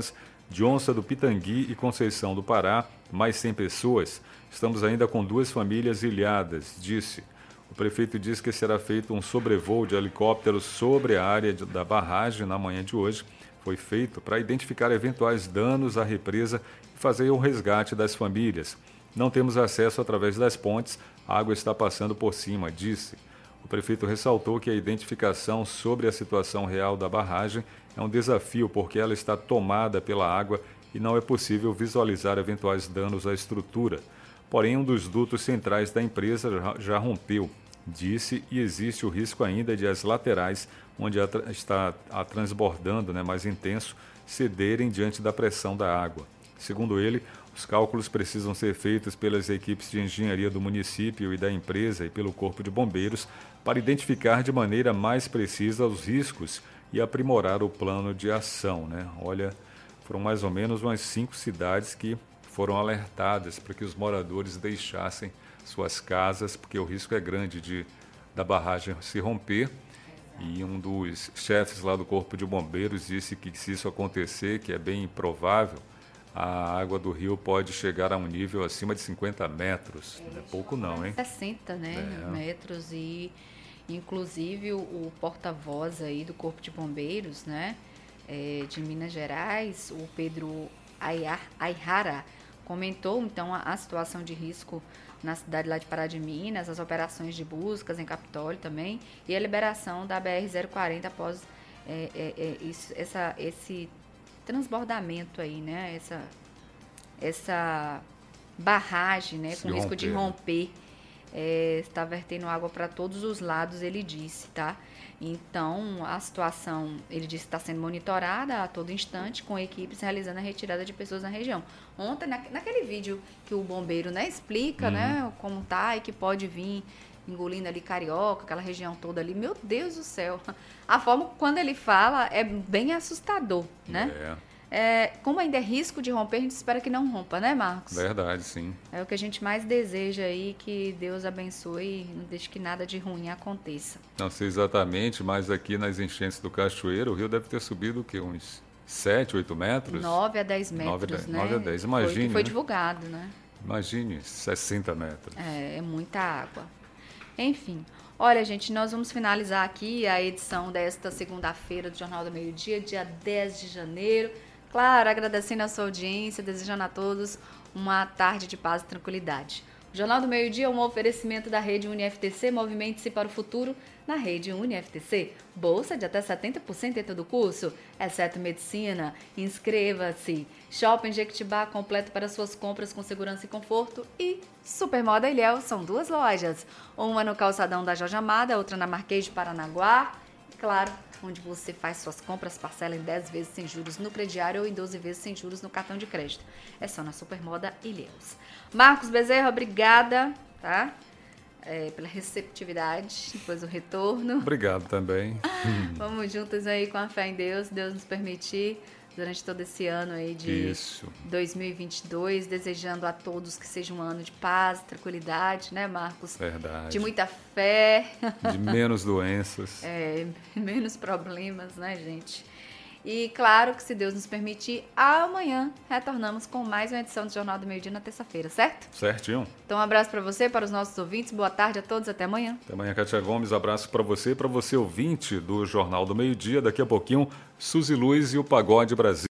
de Onça do Pitangui e Conceição do Pará, mais cem pessoas. Estamos ainda com duas famílias ilhadas, disse. O prefeito disse que será feito um sobrevoo de helicóptero sobre a área de, da barragem na manhã de hoje. Foi feito para identificar eventuais danos à represa e fazer o resgate das famílias. Não temos acesso através das pontes, a água está passando por cima, disse. O prefeito ressaltou que a identificação sobre a situação real da barragem é um desafio porque ela está tomada pela água e não é possível visualizar eventuais danos à estrutura. Porém, um dos dutos centrais da empresa já rompeu, disse, e existe o risco ainda de as laterais, onde a tra- está a transbordando, né, mais intenso, cederem diante da pressão da água. Segundo ele, os cálculos precisam ser feitos pelas equipes de engenharia do município e da empresa e pelo Corpo de Bombeiros para identificar de maneira mais precisa os riscos e aprimorar o plano de ação, né? Olha, foram mais ou menos umas cinco cidades que foram alertadas para que os moradores deixassem suas casas, porque o risco é grande de da barragem se romper. E um dos chefes lá do Corpo de Bombeiros disse que se isso acontecer, que é bem improvável, a água do rio pode chegar a um nível acima de cinquenta metros. Não é pouco não, hein? sessenta, né, É. metros e inclusive o, o porta-voz aí do Corpo de Bombeiros, né, é, de Minas Gerais, o Pedro Ayar, Ayhara, comentou então a, a situação de risco na cidade lá de Pará de Minas, as operações de buscas em Capitólio também e a liberação da B R zero quarenta após é, é, é, isso, essa, esse transbordamento aí, né? Essa, essa barragem, né? Se Com risco de romper, né? romper, é, está vertendo água para todos os lados, ele disse, tá? Então, a situação, ele disse que está sendo monitorada a todo instante, com equipes realizando a retirada de pessoas na região. Ontem, na, naquele vídeo que o bombeiro, né, explica, Uhum. né, como tá e que pode vir engolindo ali Carioca, aquela região toda ali, meu Deus do céu. A forma quando ele fala é bem assustador, né? É, É, como ainda é risco de romper, a gente espera que não rompa, né, Marcos? verdade, sim. É o que a gente mais deseja aí, que Deus abençoe e não deixe que nada de ruim aconteça. Não sei exatamente, mas aqui nas enchentes do Cachoeiro, o rio deve ter subido o quê? Uns sete, oito metros? nove a dez metros, nove a dez, né? nove a dez, Foi, imagine, que foi né? divulgado, né? Imagine, sessenta metros. É, é muita água. Enfim, olha, gente, nós vamos finalizar aqui a edição desta segunda-feira do Jornal do Meio-Dia, dia dez de janeiro. Claro, agradecendo a sua audiência, desejando a todos uma tarde de paz e tranquilidade. O Jornal do Meio-Dia é um oferecimento da Rede UniFTC, movimente-se para o futuro na Rede UniFTC. Bolsa de até setenta por cento em todo o curso, exceto medicina. Inscreva-se. Shopping Jequitibá, completo para suas compras com segurança e conforto. E Supermoda Ilhéus, são duas lojas. Uma no calçadão da Jorge Amada, outra na Marquês de Paranaguá. E, claro, onde você faz suas compras, parcela em dez vezes sem juros no crediário ou em doze vezes sem juros no cartão de crédito. É só na Supermoda Ilhéus. Marcos Bezerra, obrigada, tá? É, pela receptividade, depois do retorno. Obrigado também. Vamos juntos aí com a fé em Deus, Deus nos permitir, durante todo esse ano aí de Isso. dois mil e vinte e dois, desejando a todos que seja um ano de paz, tranquilidade, né, Marcos? Verdade. De muita fé. De menos doenças. É, menos problemas, né, gente? E claro que, se Deus nos permitir, amanhã retornamos com mais uma edição do Jornal do Meio-Dia na terça-feira, certo? Certinho. Então, um abraço para você, para os nossos ouvintes. Boa tarde a todos, até amanhã. Até amanhã, Cátia Gomes. Abraço para você, para você ouvinte do Jornal do Meio-Dia. Daqui a pouquinho, Suzy Luz e o Pagode Brasil.